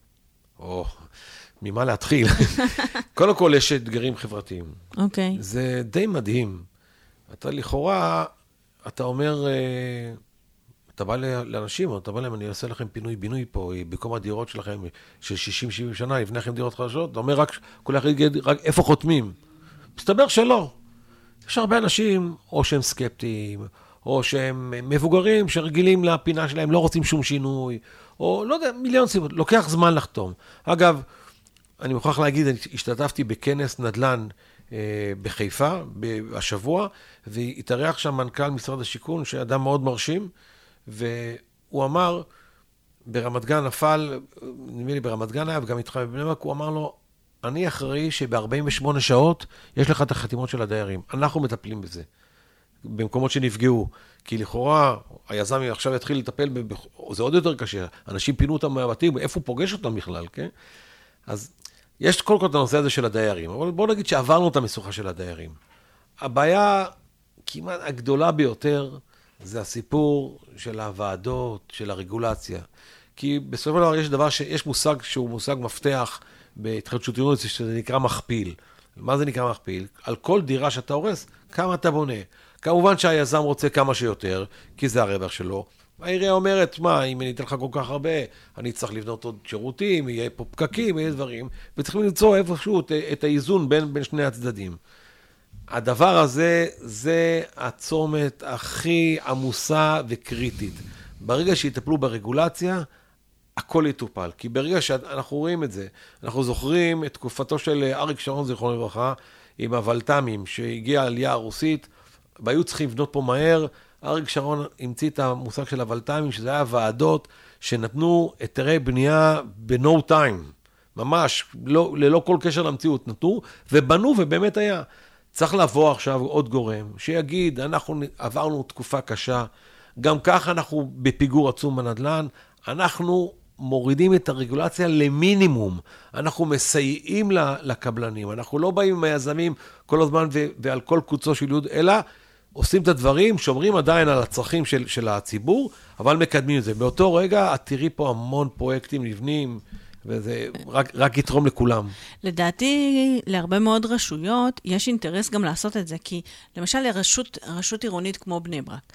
ממה להתחיל? קודם כל יש אתגרים חברתיים. אוקיי. זה די מדהים. אתה לכאורה, אתה אומר, אתה בא לאנשים, אתה בא להם, אני אעשה לכם פינוי-בינוי פה, במקום הדירות שלכם של 60-70 שנה, לבנה לכם דירות חדשות, אתה אומר רק, כל אחד יגיד, רק איפה חותמים? מסתבר שלא. יש הרבה אנשים, או שהם סקפטיים, או שהם מבוגרים, שרגילים לפינה שלהם, לא רוצים שום שינוי, או לא יודע, מיליון סיבות, לוקח זמן לחתום. אגב, אני מוכרח להגיד, השתתפתי בכנס נדל"ן בחיפה, השבוע, והתארח שם מנכ"ל משרד השיכון, שאדם מאוד מרשים, והוא אמר, ברמת גן נפל, נדמה לי ברמת גן היה, וגם איתך בבני ברק, הוא אמר לו, אני אחראי שב-48 שעות יש לך את החתימות של הדיירים. אנחנו מטפלים בזה, במקומות שנפגעו. כי לכאורה, היזם עכשיו יתחיל לטפל, זה עוד יותר קשה. אנשים פינו אותם מהבתים, איפה הוא פוגש אותם בכלל, כן? אז יש כל כך את הנושא הזה של הדיירים, אבל בואו נגיד שעברנו את המשוכה של הדיירים. הבעיה כמעט הגדולה ביותר, זה הסיפור של הוועדות, של הרגולציה. כי בסופו של דבר יש דבר שיש מושג שהוא מושג מפתח בהתחדשות עירונית, שזה נקרא מכפיל. מה זה נקרא מכפיל? על כל דירה שאתה הורס, כמה אתה בונה. כמובן שהיזם רוצה כמה שיותר, כי זה הרווח שלו. העירייה אומרת, מה, אם אני אתן לך כל כך הרבה, אני צריך לבנות עוד שירותים, יהיה פה פקקים, יהיה דברים, וצריכים למצוא איפשהו את האיזון בין שני הצדדים. הדבר הזה, זה הצומת הכי עמוסה וקריטית. ברגע שיטפלו ברגולציה, הכל יטופל. כי ברגע שאנחנו רואים את זה, אנחנו זוכרים את תקופתו של אריק שרון, זיכרונו לברכה, עם הוולת"מים, שהגיעה העלייה הרוסית, והיו צריכים לבנות פה מהר. אריק שרון המציא את המושג של הוולת"מים, שזה היה ועדות שנתנו היתרי בנייה ב-no time. ממש, ללא כל קשר למציאות, נתנו ובנו, ובאמת היה. צריך לבוא עכשיו עוד גורם, שיגיד, אנחנו עברנו תקופה קשה, גם ככה אנחנו בפיגור עצום בנדל"ן, אנחנו מורידים את הרגולציה למינימום, אנחנו מסייעים לקבלנים, אנחנו לא באים עם היזמים כל הזמן ועל כל קוצו של יוד, אלא עושים את הדברים, שומרים עדיין על הצרכים של הציבור, אבל מקדמים את זה. באותו רגע, את תראי פה המון פרויקטים נבנים, וזה רק יתרום לכולם. לדעתי, להרבה מאוד רשויות, יש אינטרס גם לעשות את זה, כי למשל לרשות עירונית כמו בני ברק,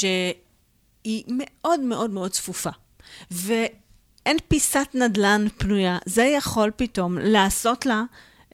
שהיא מאוד מאוד מאוד צפופה, ואין פיסת נדל"ן פנויה, זה יכול פתאום לעשות לה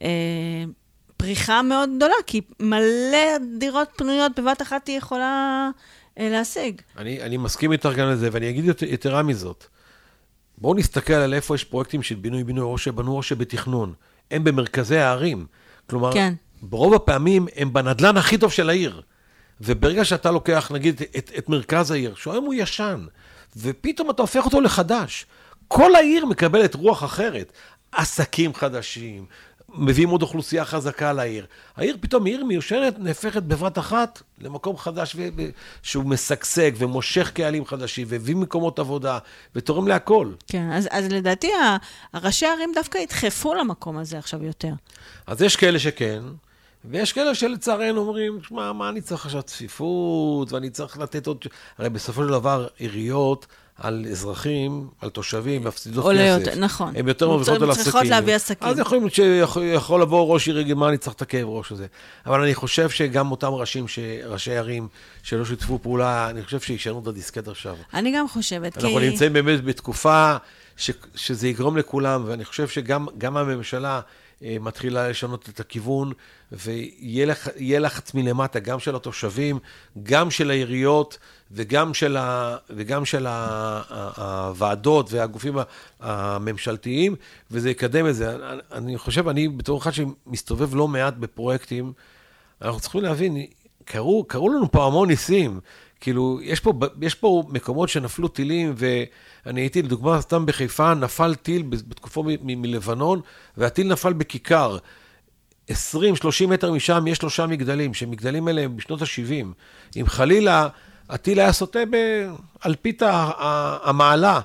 פריחה מאוד גדולה, כי מלא דירות פנויות בבת אחת היא יכולה להשיג. אני מסכים איתך גם לזה, ואני אגיד יתרה מזאת. בואו נסתכל על איפה יש פרויקטים של בינוי, או שבנו או שבתכנון. הם במרכזי הערים. כלומר, כן. ברוב הפעמים הם בנדלן הכי טוב של העיר. וברגע שאתה לוקח, נגיד, את מרכז העיר, שהיום הוא ישן, ופתאום אתה הופך אותו לחדש. כל העיר מקבלת רוח אחרת. עסקים חדשים, מביאים עוד אוכלוסייה חזקה לעיר. העיר פתאום, עיר מיושנת, נהפכת בבת אחת למקום חדש שהוא משגשג ומושך קהלים חדשים, והביא מקומות עבודה, ותורם להכל. כן, אז לדעתי, הראשי הערים דווקא ידחפו למקום הזה עכשיו יותר. אז יש כאלה שכן, ויש כאלה שלצערנו אומרים, מה אני צריך עכשיו צפיפות, ואני צריך לתת עוד... הרי בסופו של דבר, עיריות על אזרחים, על תושבים, מפסידות כסף. נכון. הם יותר מבזות על עסקים. צריכות להביא עסקים. אז יכולים שיכול לבוא ראש עיר, מה אני צריך את הכאב ראש הזה. אבל אני חושב שגם אותם ראשי ערים שלא שיתפו פעולה, אני חושב שישנו את הדיסקט עכשיו. אני גם חושבת, אנחנו נמצאים באמת בתקופה שזה יגרום לכולם, ואני חושב שגם הממשלה מתחילה לשנות את הכיוון, ויהיה לחץ מלמטה, גם של התושבים, גם של העיריות, וגם של הוועדות והגופים הממשלתיים, וזה יקדם את זה. אני חושב, אני בתור אחד שמסתובב לא מעט בפרויקטים, אנחנו צריכים להבין, קראו לנו פה המון ניסים, כאילו, יש פה מקומות שנפלו טילים, ואני הייתי, לדוגמה, סתם בחיפה, נפל טיל בתקופו מלבנון, והטיל נפל בכיכר. 20-30 מטר משם יש 3 מגדלים, שמגדלים האלה הם בשנות ה-70. אם חלילה, הטיל היה סוטה על פית המעלה.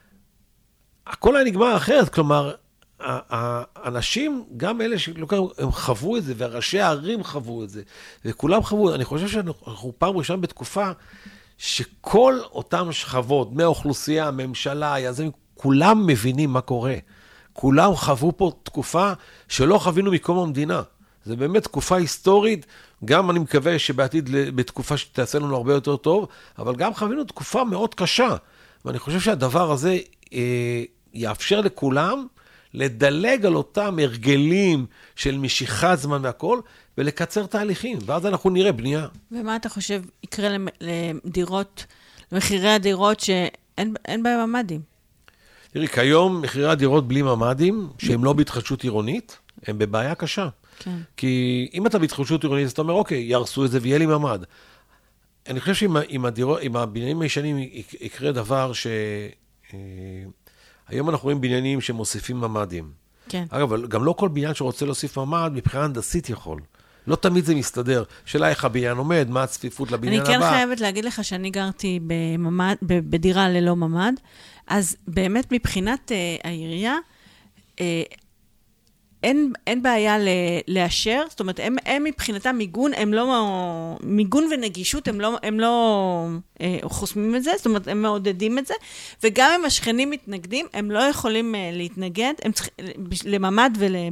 הכל היה נגמר אחרת, כלומר, האנשים, גם אלה הם חוו את זה, והראשי הערים חוו את זה, וכולם חוו, אני חושב שאנחנו פעם ראשונה בתקופה, שכל אותם שכבות, מהאוכלוסייה, הממשלה, היזמים, כולם מבינים מה קורה. כולם חוו פה תקופה שלא חווינו מקום המדינה. זה באמת תקופה היסטורית, גם אני מקווה שבעתיד בתקופה שתעשה לנו הרבה יותר טוב, אבל גם חווינו תקופה מאוד קשה. ואני חושב שהדבר הזה יאפשר לכולם לדלג על אותם הרגלים של משיכת זמן והכל, ולקצר תהליכים, ואז אנחנו נראה בנייה. ומה אתה חושב יקרה לדירות, למחירי הדירות שאין בהם ממ"דים? תראי, כיום מחירי הדירות בלי ממ"דים, שהם לא בהתחדשות עירונית, הם בבעיה קשה. כן. כי אם אתה בהתחדשות עירונית, אז אתה אומר, אוקיי, ירסו את זה ויהיה לי ממ"ד. אני חושב שעם הבניינים הישנים יקרה דבר היום אנחנו רואים בניינים שמוסיפים ממ"דים. כן. אגב, גם לא כל בניין שרוצה להוסיף ממ"ד, מבחינה הנדסית יכול. לא תמיד זה מסתדר. שאלה איך הבניין עומד, מה הצפיפות לבניין הבא. אני כן חייבת להגיד לך שאני גרתי בדירה ללא ממ"ד, אז באמת מבחינת העירייה, אין בעיה לאשר, זאת אומרת, הם מבחינתם מיגון ונגישות, הם לא חוסמים את זה, זאת אומרת, הם מעודדים את זה, וגם אם השכנים מתנגדים, הם לא יכולים להתנגד, הם צריכים לממ"ד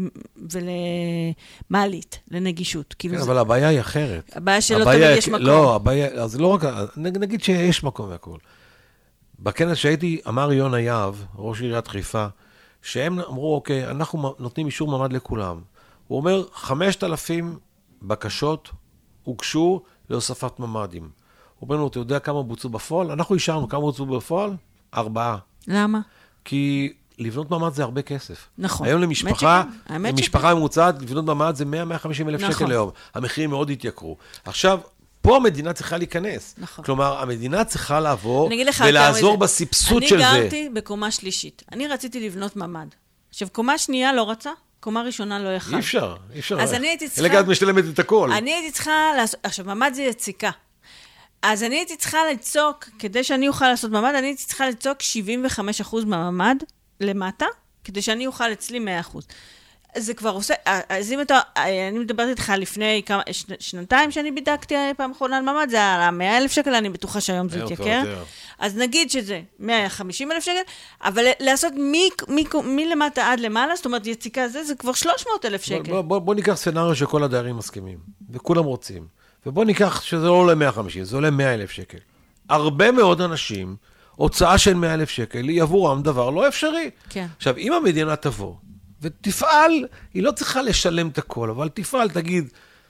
ולמעלית, לנגישות. כן, אבל הבעיה היא אחרת. הבעיה שלא תמיד יש מקום. לא, הבעיה, אז לא רק, נגיד שיש מקום והכל. בכנס שהייתי, אמר יונה יהב, ראש עיריית חיפה, שהם אמרו, אוקיי, אנחנו נותנים אישור ממ"ד לכולם. הוא אומר, 5,000 בקשות הוגשו להוספת ממ"דים. הוא אומר לנו, אתה יודע כמה בוצעו בפועל? אנחנו אישרנו כמה בוצעו בפועל? 4. למה? כי לבנות ממ"ד זה הרבה כסף. נכון. היום למשפחה, האמת משפחה ממוצעת, לבנות ממ"ד זה 100-150 אלף שקל היום. המחירים מאוד התייקרו. עכשיו, פה המדינה צריכה להיכנס. נכון. כלומר, המדינה צריכה לעבור אני אגיד לך ולעזור יותר מזה. בסבסוד של זה. אני גרתי בקומה שלישית. אני רציתי לבנות ממ"ד. עכשיו, קומה שנייה לא רצה, קומה ראשונה לא יכל. אי אפשר. אז אני הייתי צריכה... אלא את משלמת את הכל. אני הייתי צריכה לעשות... עכשיו, ממ"ד זה יציקה. אז אני הייתי צריכה לצוק, כדי שאני אוכל לעשות ממ"ד, אני הייתי צריכה לצוק 75% מהממ"ד למטה, כדי שאני אוכל אצלי 100%. זה כבר עושה... אז אם אתה... אני מדברת איתך לפני שנתיים שאני בדקתי פעם אחרונה על ממ"ד, זה על 100,000 שקל, אני בטוחה שהיום זה יתייקר. אז נגיד שזה 150,000 שקל, אבל לעשות מלמטה עד למעלה, זאת אומרת, יציקה זה כבר 300,000 שקל. בוא ניקח סצנריו שכל הדיירים מסכימים, וכולם רוצים. ובוא ניקח שזה לא עולה 150, זה עולה 100,000 שקל. הרבה מאוד אנשים, הוצאה של 100,000 שקל, היא עבורם דבר לא אפשרי. כן. עכשיו, אם המדינה תבוא, ותפעל, היא לא צריכה לשלם את הכל, אבל תפעל, תגיד,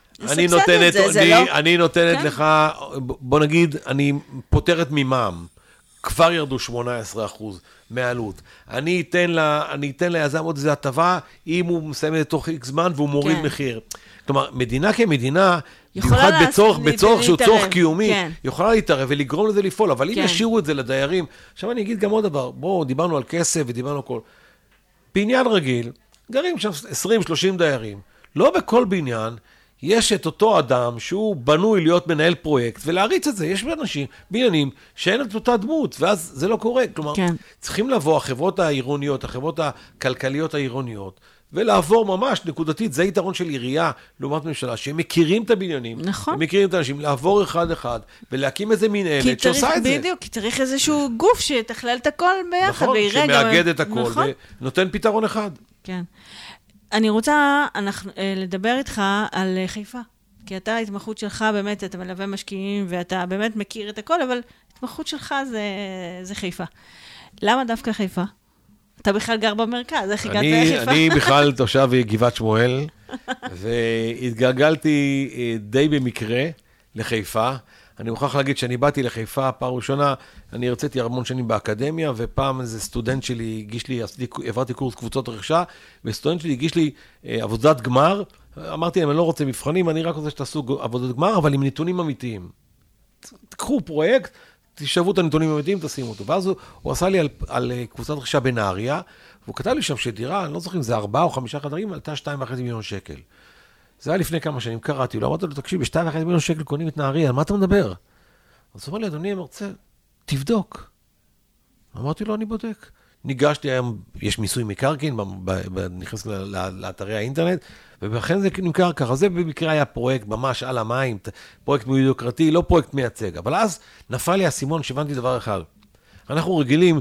אני נותנת לך, בוא נגיד, אני פותרת ממע"מ, כבר ירדו 18% מהעלות. אני אתן ליזם עוד איזו הטבה, אם הוא מסיים את תוך X זמן, והוא מוריד מחיר. כלומר, מדינה כמדינה, במיוחד בצורך שהוא צורך קיומי, יכולה להתערב ולגרום לזה לפעול, אבל אם ישאירו את זה לדיירים, עכשיו אני אגיד גם עוד דבר, בואו, דיברנו על כסף ודיברנו על כל, בניין רגיל, גרים שם 20-30 דיירים, לא בכל בניין, יש את אותו אדם שהוא בנוי להיות מנהל פרויקט, ולהריץ את זה, יש בניינים שאין את אותה דמות, ואז זה לא קורה, כלומר, צריכים לבוא החברות העירוניות, החברות הכלכליות העירוניות, ולעבור ממש נקודתית, זה יתרון של עירייה, לעומת ממשלה, שהם מכירים את הבניינים, נכון. הם מכירים את האנשים, לעבור אחד-אחד, ולהקים איזה מנהלת שעושה את זה. בדיוק, כי צריך איזשהו גוף שיתכלל את הכל ביחד, נכון, שמאגד את הכל, ונותן פתרון אחד. כן. אני רוצה לדבר איתך על חיפה, כי אתה, ההתמחות שלך באמת, אתה מלווה משקיעים, ואתה באמת מכיר את הכל, אבל ההתמחות שלך זה חיפה. למה דווקא חיפה? אתה בכלל גר במרכז, איך הגעת לחיפה? אני בכלל תושב גבעת שמואל, והתגלגלתי די במקרה לחיפה. אני מוכרח להגיד שאני באתי לחיפה פעם ראשונה, אני הרציתי המון שנים באקדמיה, ופעם איזה סטודנט שלי הגיש לי, עברתי קורס קבוצות רכישה, וסטודנט שלי הגיש לי עבודת גמר, אמרתי להם, אני לא רוצה מבחנים, אני רק רוצה שתעשו עבודת גמר, אבל עם נתונים אמיתיים. תקחו פרויקט, תשאבו את הנתונים האמיתיים, תשימו אותו. ואז הוא עשה לי על קבוצת רכישה בנהריה, והוא כתב לי שם שדירה, אני לא זוכר אם זה 4 או 5 חדרים, עלתה 2.5 מיליון שקל. זה היה לפני כמה שנים, קראתי לו, אמרתי לו, תקשיב, ב2.5 מיליון שקל קונים את נהריה, על מה אתה מדבר? אז הוא אומר לי, אדוני המרצה, תבדוק. אמרתי לו, אני בודק. ניגשתי היום, יש מיסוי מקרקעין, נכנס לאתרי האינטרנט, ובכן זה נמכר ככה. זה במקרה היה פרויקט ממש על המים, פרויקט מיודוקרטי, לא פרויקט מייצג. אבל אז נפל לי הסימון שהבנתי דבר אחד. אנחנו רגילים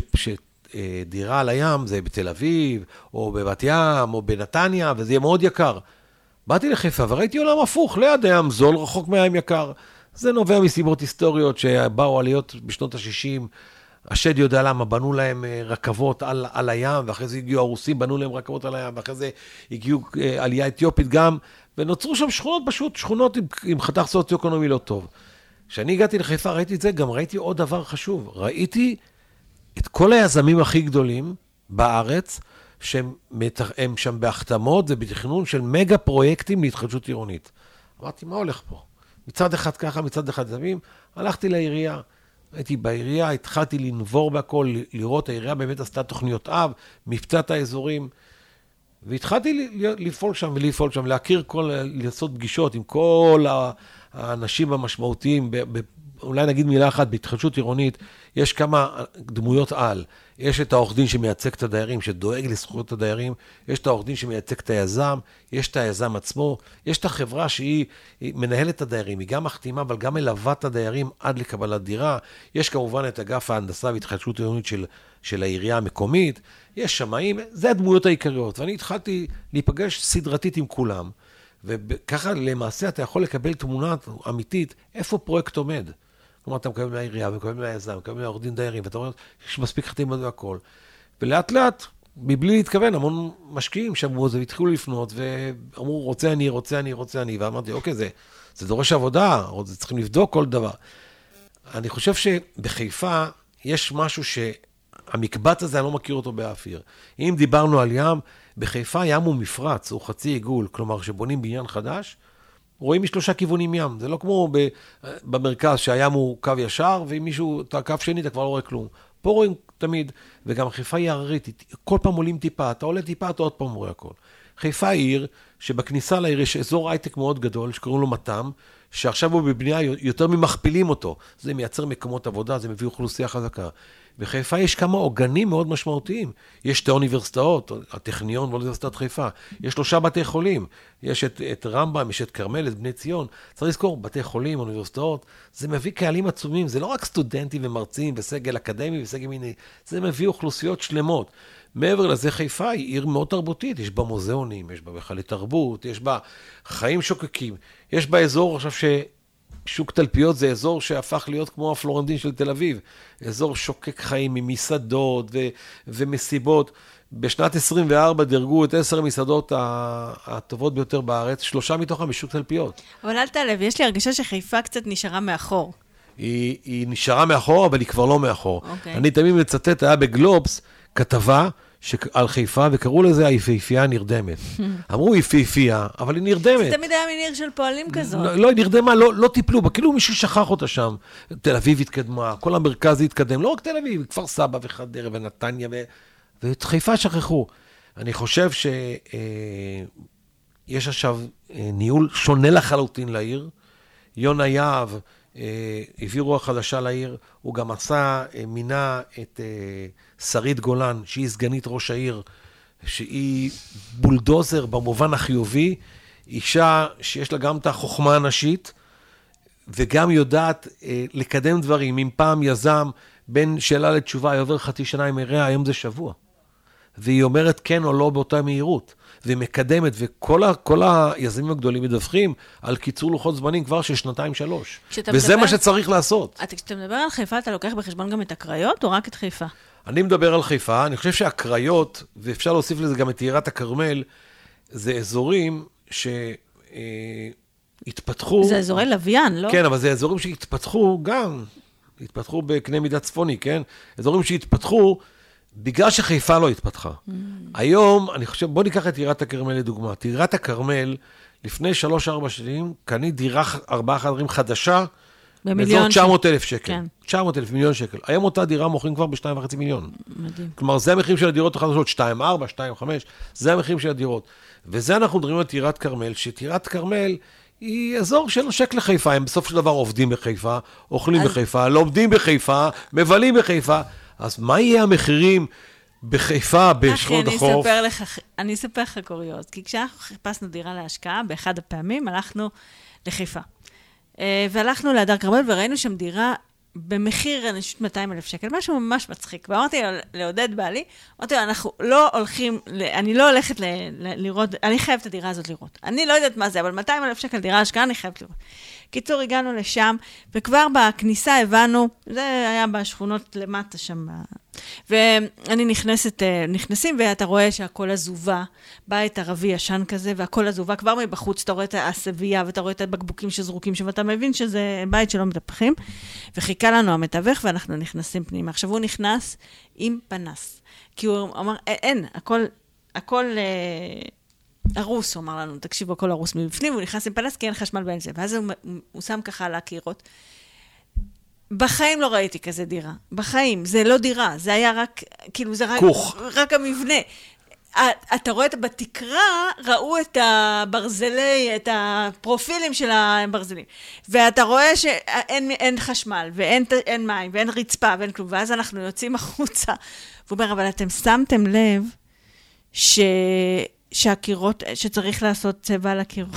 שדירה על הים זה בתל אביב, או בבת ים, או בנתניה, וזה יהיה מאוד יקר. באתי לחיפה וראיתי עולם הפוך, ליד הים זול, רחוק מהים יקר. זה נובע מסיבות היסטוריות שבאו עליות בשנות ה-60, השד יודע למה, בנו להם רכבות על הים, ואחרי זה הגיעו הרוסים, בנו להם רכבות על הים, ואחרי זה הגיעו עלייה אתיופית גם, ונוצרו שם שכונות פשוט, שכונות עם חתך סוציו-אקונומי לא טוב. כשאני הגעתי לחיפה, ראיתי את זה, גם ראיתי עוד דבר חשוב. ראיתי את כל היזמים הכי גדולים בארץ, שהם שם בהחתמות ובתכנון של מגה פרויקטים להתחדשות עירונית. אמרתי, מה הולך פה? מצד אחד ככה, מצד אחד יזמים, הלכתי לעירייה. הייתי בעירייה, התחלתי לנבור בהכל, לראות, העירייה באמת עשתה תוכניות אב, מפצת האזורים, והתחלתי לפעול שם, להכיר לעשות פגישות עם כל האנשים המשמעותיים, אולי נגיד מילה אחת, בהתחדשות עירונית, יש כמה דמויות על. יש את העורך דין שמייצג את הדיירים, שדואג לזכויות הדיירים, יש את העורך דין שמייצג את היזם, יש את היזם עצמו, יש את החברה שהיא מנהלת את הדיירים, היא גם מחתימה, אבל גם מלווה את הדיירים עד לקבלת דירה, יש כמובן את אגף ההנדסה והתחדשות עירונית של העירייה המקומית, יש שמאים, זה הדמויות העיקריות, ואני התחלתי להיפגש סדרתית עם כולם, וככה למעשה אתה יכול לקבל תמונה אמיתית, איפה פרויקט עומד. כלומר, אתה מקבל מהעירייה, מקבל מהיזם, מקבל מהעורך דין דיירים, ואתה אומר, יש מספיק חתימות והכל. ולאט לאט, מבלי להתכוון, המון משקיעים שמעו את זה, והתחילו לפנות, ואמרו, רוצה אני, ואמרתי, אוקיי, זה דורש עבודה, או זה צריכים לבדוק כל דבר. אני חושב שבחיפה יש משהו המקבץ הזה, אני לא מכיר אותו באף עיר. אם דיברנו על ים, בחיפה ים הוא מפרץ, הוא חצי עיגול, כלומר, שבונים בניין חדש, רואים משלושה כיוונים ים. זה לא כמו במרכז שהים הוא קו ישר, ואם מישהו, אתה קו שני, אתה כבר לא רואה כלום. פה רואים תמיד, וגם חיפה היא הררית, כל פעם עולים טיפה, אתה עולה טיפה, אתה עוד פעם רואה הכל. חיפה היא עיר, שבכניסה לעיר יש אזור הייטק מאוד גדול, שקוראים לו מתם, שעכשיו הוא בבנייה יותר ממכפילים אותו. זה מייצר מקומות עבודה, זה מביא אוכלוסייה חזקה. בחיפה יש כמה עוגנים מאוד משמעותיים. יש שתי אוניברסיטאות, הטכניון ואוניברסיטת חיפה. יש 3 בתי חולים. יש את רמב"ם, יש את כרמל, את בני ציון. צריך לזכור, בתי חולים, אוניברסיטאות, זה מביא קהלים עצומים. זה לא רק סטודנטים ומרצים וסגל אקדמי וסגל מיני. זה מביא אוכלוסיות שלמות. מעבר לזה, חיפה היא עיר מאוד תרבותית. יש בה מוזיאונים, יש בה בכלי תרבות, יש בה חיים שוקקים. יש בה אזור עכשיו שוק תלפיות זה אזור שהפך להיות כמו הפלורנטין של תל אביב. אזור שוקק חיים עם מסעדות ומסיבות. בשנת 24 דרגו את 10 המסעדות הטובות ביותר בארץ, 3 מתוכם בשוק תלפיות. אבל אל תעלב, יש לי הרגשה שחיפה קצת נשארה מאחור. היא נשארה מאחור, אבל היא כבר לא מאחור. אוקיי. אני תמיד מצטט, היה בגלובס כתבה על חיפה, וקראו לזה היפהפייה נרדמת. אמרו יפהפייה, אבל היא נרדמת. זה תמיד היה מין עיר של פועלים כזאת. לא, היא נרדמה, לא טיפלו בה, כאילו מישהו שכח אותה שם. תל אביב התקדמה, כל המרכז התקדם, לא רק תל אביב, כפר סבא וחדרה ונתניה, ואת חיפה שכחו. אני חושב שיש עכשיו ניהול שונה לחלוטין לעיר. יונה יהב הביא רוח חדשה לעיר, הוא גם מינה את שרית גולן, שהיא סגנית ראש העיר, שהיא בולדוזר במובן החיובי, אישה שיש לה גם את החוכמה הנשית, וגם יודעת לקדם דברים. אם פעם יזם בין שאלה לתשובה, היא עובר חצי שנה עם עיריה, היום זה שבוע. והיא אומרת כן או לא באותה מהירות, ומקדמת, וכל היזמים הגדולים מדווחים על קיצור לוחות זמנים כבר של 2-3. וזה מה שצריך לעשות. כשאתה מדבר על חיפה, אתה לוקח בחשבון גם את הקריות, או רק את חיפה? אני מדבר על חיפה, אני חושב שהקריות, ואפשר להוסיף לזה גם את טירת הכרמל, זה אזורים שהתפתחו... זה אזורי לוויין, לא? כן, אבל זה אזורים שהתפתחו גם, התפתחו בקנה מידה צפוני, כן? אזורים שהתפתחו בגלל שחיפה לא התפתחה. היום, אני חושב, בוא ניקח את טירת הכרמל לדוגמה. טירת הכרמל, לפני 3-4 שנים, קנית דירה 4 חדרים חדשה, באזור 900,000 שקל. כן. 900,000 מיליון שקל. היום אותה דירה מוכרים כבר ב2.5 מיליון. מדהים. כלומר, זה המחירים של הדירות החדשות, 2.4, 2.5, זה המחירים של הדירות. וזה אנחנו מדברים על טירת כרמל, שטירת כרמל היא אזור שנושק לחיפה. הם בסוף של דבר עובדים בחיפה, אוכלים בחיפה, לומדים בחיפה, מבלים בחיפה. אז מה יהיה המחירים בחיפה, בשכונות החוף? אני אספר לך קוריוז, כי כשאנחנו חיפשנו דירה להשקעה, באחד הפעמים הלכנו לחיפה. והלכנו להדר כרמל וראינו שם דירה במחיר אנשית 200,000 שקל, משהו ממש מצחיק. ואמרתי לעודד בעלי, אמרתי לו, אנחנו לא הולכים, אני לא הולכת לראות, אני חייבת את הדירה הזאת לראות. אני לא יודעת מה זה, אבל 200,000 שקל דירה השקעה, אני חייבת לראות. קיצור, הגענו לשם, וכבר בכניסה הבנו, זה היה בשכונות למטה שם, ואני נכנסים, ואתה רואה שהכל עזובה, בית ערבי ישן כזה, והכל עזובה, כבר מבחוץ אתה רואה את הסבייה, ואתה רואה את הבקבוקים שזרוקים שם, ואתה מבין שזה בית שלא מטפחים, וחיכה לנו המתווך, ואנחנו נכנסים פנימה. עכשיו הוא נכנס עם פנס, כי הוא אמר, אין, הכל הרוס, הוא אמר לנו, תקשיבו, הכל הרוס מבפנים, והוא נכנס עם פנס, כי אין חשמל בין זה, ואז הוא שם ככה על הקירות. בחיים לא ראיתי כזה דירה. בחיים. זה לא דירה. זה היה רק, כאילו, זה רק המבנה. אתה רואה בתקרה, ראו את הברזלי, את הפרופילים של הברזלים. ואתה רואה שאין חשמל, ואין מים, ואין רצפה, ואין כלום. ואז אנחנו יוצאים החוצה. והוא אומר, אבל אתם שמתם לב שהקירות, שצריך לעשות צבע על הקירות.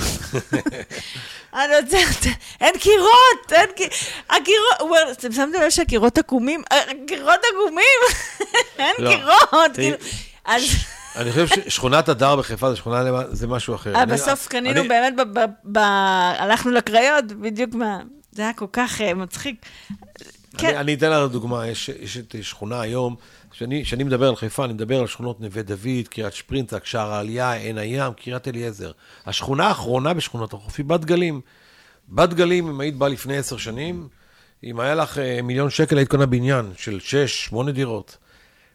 אין קירות, הקירות, הוא אומר, אתם שמתם לב שהקירות עקומים? הקירות עקומים? אין קירות. אני חושב ששכונת הדר בחיפה זה משהו אחר. בסוף קנינו באמת, הלכנו לקריות, בדיוק מה, זה היה כל כך מצחיק. אני אתן לך דוגמה, יש את שכונה היום, כשאני מדבר על חיפה, אני מדבר על שכונות נווה דוד, קריית שפרינצק, שער העלייה, עין הים, קריית אליעזר. השכונה האחרונה בשכונות החוף היא בת גלים. בת גלים, אם היית באה לפני 10 שנים, אם היה לך 1,000,000 שקל, היית קונה בניין של 6-8 דירות.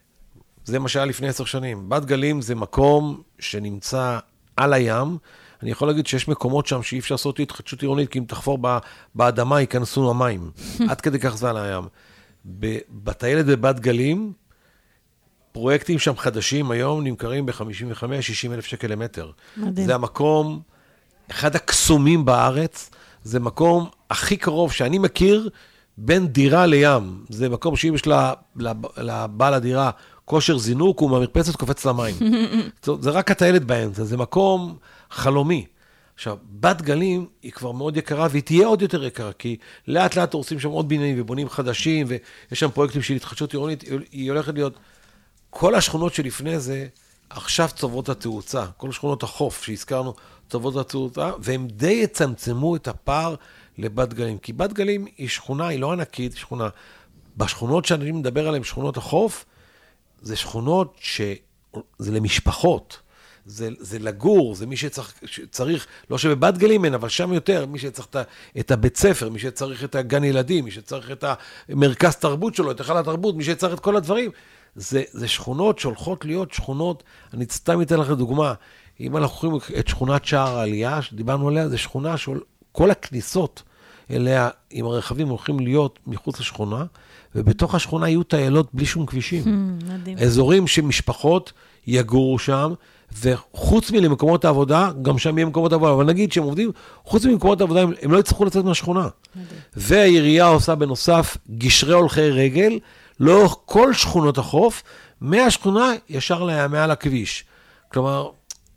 זה מה שהיה לפני 10 שנים. בת גלים זה מקום שנמצא על הים. אני יכול להגיד שיש מקומות שם שאי אפשר לעשות התחדשות עירונית, כי אם תחפור באדמה ייכנסו המים. עד כדי כך זה על הים. בטיילת בבת גלים, פרויקטים שם חדשים היום נמכרים ב-55-60 אלף שקל למטר. מדהים. זה המקום, אחד הקסומים בארץ, זה מקום הכי קרוב שאני מכיר בין דירה לים. זה מקום שאם יש לבעל הדירה כושר זינוק, הוא מהמרפסת קופץ למים. זה רק הטיילת באמצע, זה מקום חלומי. עכשיו, בת גלים היא כבר מאוד יקרה, והיא תהיה עוד יותר יקרה, כי לאט לאט עושים שם עוד בניינים ובונים חדשים, ויש שם פרויקטים של התחדשות עירונית, היא הולכת להיות... כל השכונות שלפני זה, עכשיו צוברות התאוצה, כל שכונות החוף שהזכרנו, צוברות התאוצה, והם די יצמצמו את הפער לבת גלים. כי בת גלים היא שכונה, היא לא ענקית, היא שכונה. בשכונות שאני מדבר עליהן, שכונות החוף, זה שכונות שזה למשפחות. זה לגור, זה מי שצריך, לא שבבת גלים אין, אבל שם יותר, מי שצריך את הבית ספר, מי שצריך את הגן ילדים, מי שצריך את המרכז תרבות שלו, את החל התרבות, מי שצריך את כל הדברים. זה שכונות שהולכות להיות שכונות, אני סתם אתן לך דוגמה, אם אנחנו יכולים את שכונת שער העלייה, שדיברנו עליה, זה שכונה שכל הכניסות אליה עם הרכבים הולכים להיות מחוץ לשכונה, ובתוך השכונה יהיו טיילות בלי שום כבישים. מדהים. אזורים שמשפחות יגורו שם, וחוץ מלמקומות העבודה, גם שם יהיה מקומות העבודה, אבל נגיד שהם עובדים, חוץ ממקומות העבודה, הם לא יצטרכו לצאת מהשכונה. מדהים. והעירייה עושה בנוסף גשרי הולכי רגל, לאורך כל שכונות החוף, מהשכונה ישר מעל הכביש. כלומר,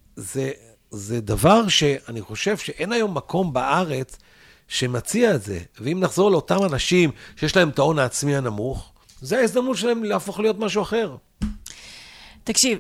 זה דבר שאני חושב שאין היום מקום בארץ שמציע את זה. ואם נחזור לאותם אנשים שיש להם את ההון העצמי הנמוך, זה ההזדמנות שלהם להפוך להיות משהו אחר. תקשיב,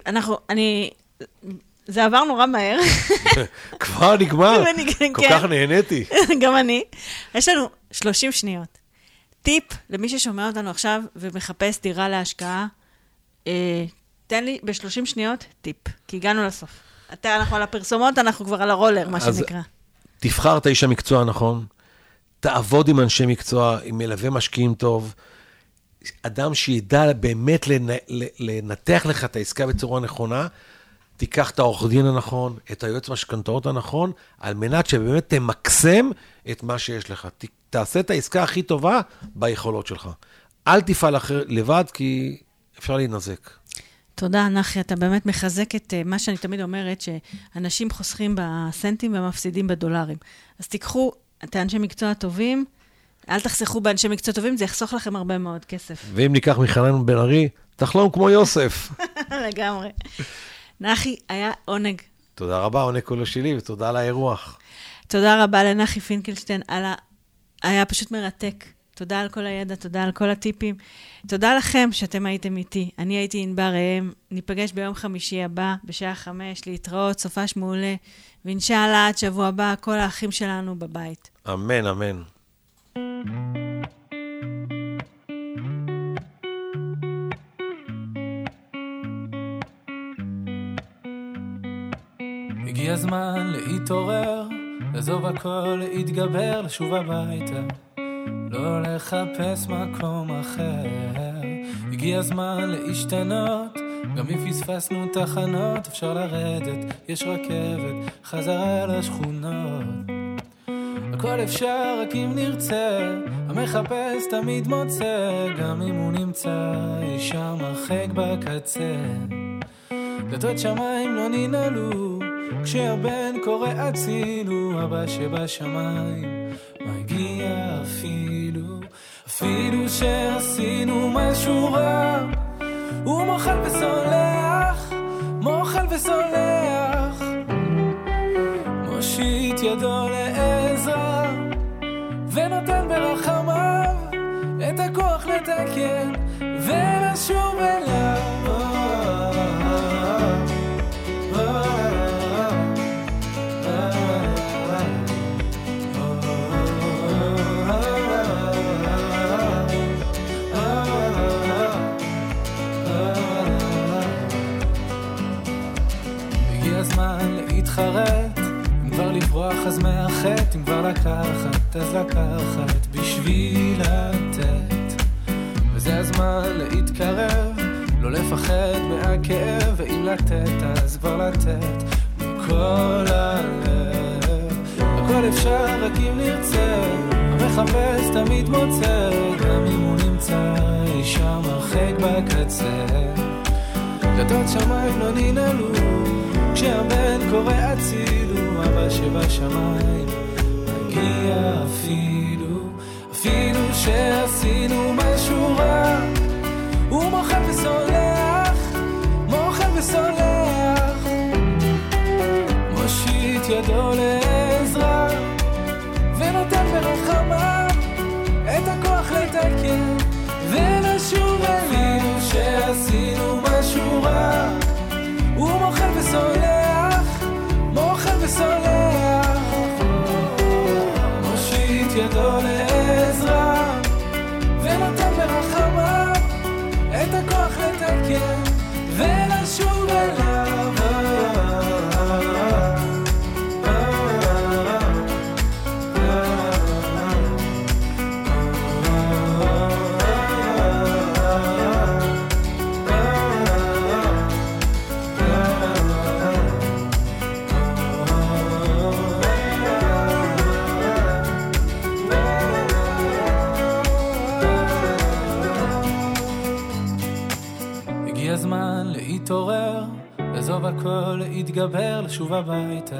זה עבר נורא מהר. כבר נגמר. כל כך נהניתי. גם אני. יש לנו 30 שניות. טיפ למי ששומע אותנו עכשיו ומחפש דירה להשקעה, תן לי ב-30 שניות טיפ, כי הגענו לסוף. אנחנו על הפרסומות, אנחנו כבר על הרולר, מה שנקרא. תבחר את האיש המקצוע הנכון, תעבוד עם אנשי מקצוע, עם מלווה משקיעים טוב, אדם שידע באמת לנתח לך את העסקה בצורה נכונה, תיקח את העורך דין הנכון, את היועץ משכנתאות הנכון, על מנת שבאמת תמקסם את מה שיש לך. תעשה את העסקה הכי טובה ביכולות שלך. אל תפעל לבד, כי אפשר להינזק. תודה, נחי. אתה באמת מחזק את מה שאני תמיד אומרת, שאנשים חוסכים בסנטים ומפסידים בדולרים. אז תיקחו את האנשי מקצוע טובים, אל תחסכו באנשי מקצוע טובים, זה יחסוך לכם הרבה מאוד כסף. ואם ניקח מחנן בן ארי, תחלום כמו יוסף. לגמרי. נחי, היה עונג. תודה רבה, עונג כולו שלי, ותודה על האירוח. תודה רבה לנחי פינקלשטיין, היה פשוט מרתק. תודה על כל הידע, תודה על כל הטיפים. תודה לכם שאתם הייתם איתי. אני הייתי ענבר ראם, ניפגש ביום חמישי הבא, בשעה 5, להתראות, סופש מעולה, ואינשאללה עד שבוע הבא, כל האחים שלנו בבית. אמן, אמן. הגיע הזמן להתעורר, לעזוב הכל, להתגבר, לשוב הביתה, לא לחפש מקום אחר. הגיע הזמן להשתנות, גם אם פספסנו תחנות, אפשר לרדת, יש רכבת, חזרה לשכונות. הכל אפשר רק אם נרצה, המחפש תמיד מוצא, גם אם הוא נמצא אי שם הרחק בקצה. דלתות שמיים לא ננעלו, כשהבן קורא הצילו, הבא שבשמיים מגיע אפילו שעשינו משהו רע, הוא מוחל וסולח, מושיט ידו לעזרה, ונותן ברחמיו את הכוח לתקן ולשוב אליו. אם כבר לברוח אז מאחת, אם כבר לקחת אז לקחת בשביל לתת, וזה הזמן להתקרב, לא לא לפחד מהכאב, ואם לתת אז כבר לתת מכל הלב. הכל אפשר רק אם נרצה, המחפש תמיד מוצא, גם אם הוא נמצא אישה מרחק בקצה. דלתות שמיים לא ננעלו, כשהבן קורא הצילו, אבא שבשמיים מגיע אפילו שעשינו משהו רע. הוא מוחל וסולח, מושיט ידו לעזרה, ונותן ברחמה את הכוח לתקן ולשוב. אפילו שעשינו משהו רע, הוא מוחל וסולח, מושיט ידו לעזרה, ונותן ברחמה את הכוח לתקן ולשוב אליו. הזמן להתעורר, לעזוב הכל, להתגבר, לשוב הביתה.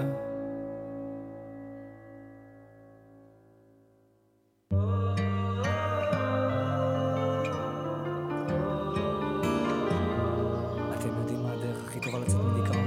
אתם יודעים מה הדרך הכי טובה לצאת מדיכאון?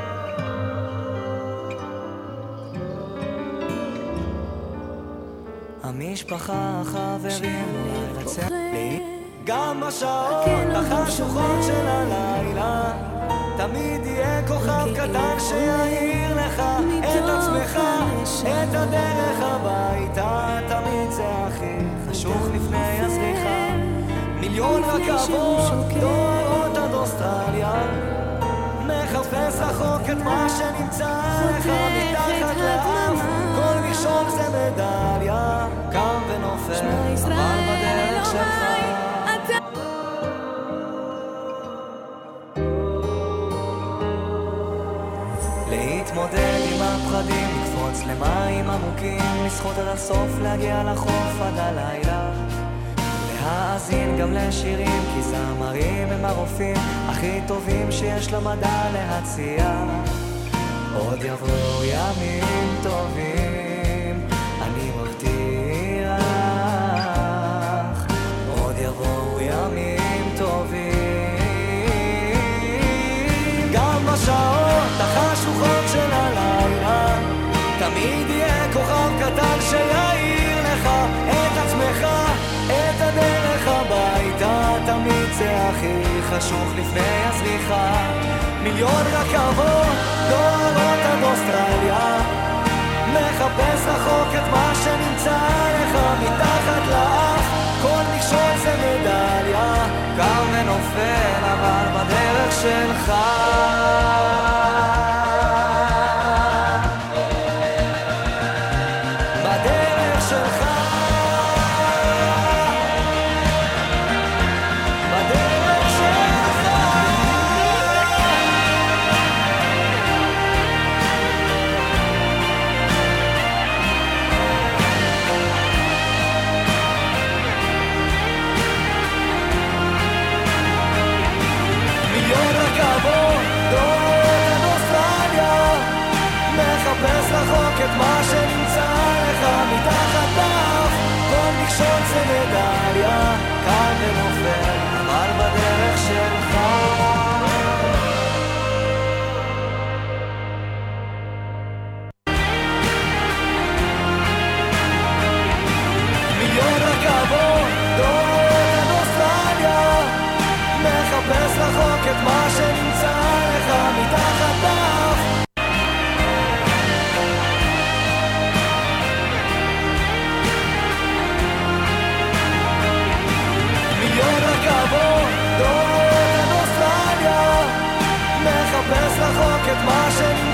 המשפחה, החברים, לצאת גם בשעות החשוכות של הלילה תמיד יהיה כוכב קטן שיעיר לך את עצמך, את הדרך הביתה. תמיד זה הכי חשוך לפני הזריחה. מיליון רכבות דורות עד אוסטרליה, מחפש רחוק את מה שנמצא לך מתחת לאף. כל מכשול זה מדליה, קם ונופל אבל בדרך שלך. להתמודד עם הפחדים, לקפוץ למים עמוקים, לשחות עד הסוף, להגיע לחוף עד הלילה, להאזין גם לשירים, כי זמרים הם הרופאים הכי טובים שיש למדע להציע. עוד יבואו ימים טובים, אני מבטיח, עוד יבואו ימים טובים. גם בשעות החשוכות של הלילה תמיד יהיה כוכב קטן שיעיר לך את עצמך, את הדרך הביתה. תמיד זה הכי חשוך לפני הזריחה. מיליון רכבות דורות עד אוסטרליה, מחפש רחוק את מה שנמצא לך מתחת לאף. כל מכשול זה מדליה, קם ונופל אבל בדרך שלך. בדרך שלך, בדרך שלך. מיליון רכבות דורות עד אוסטרליה, מחפש רחוק את מה שנמצא לך מתחת לאף. כל מכשול זה מדליה, קם ונופל אבל בדרך שלך. מיליון רכבות דורות עד אוסטרליה, מחפש רחוק את מה שנמצא לך מתחת לאף. מיליון רכבות דורות עד אוסטרליה, מחפש רחוק את מה שנמצא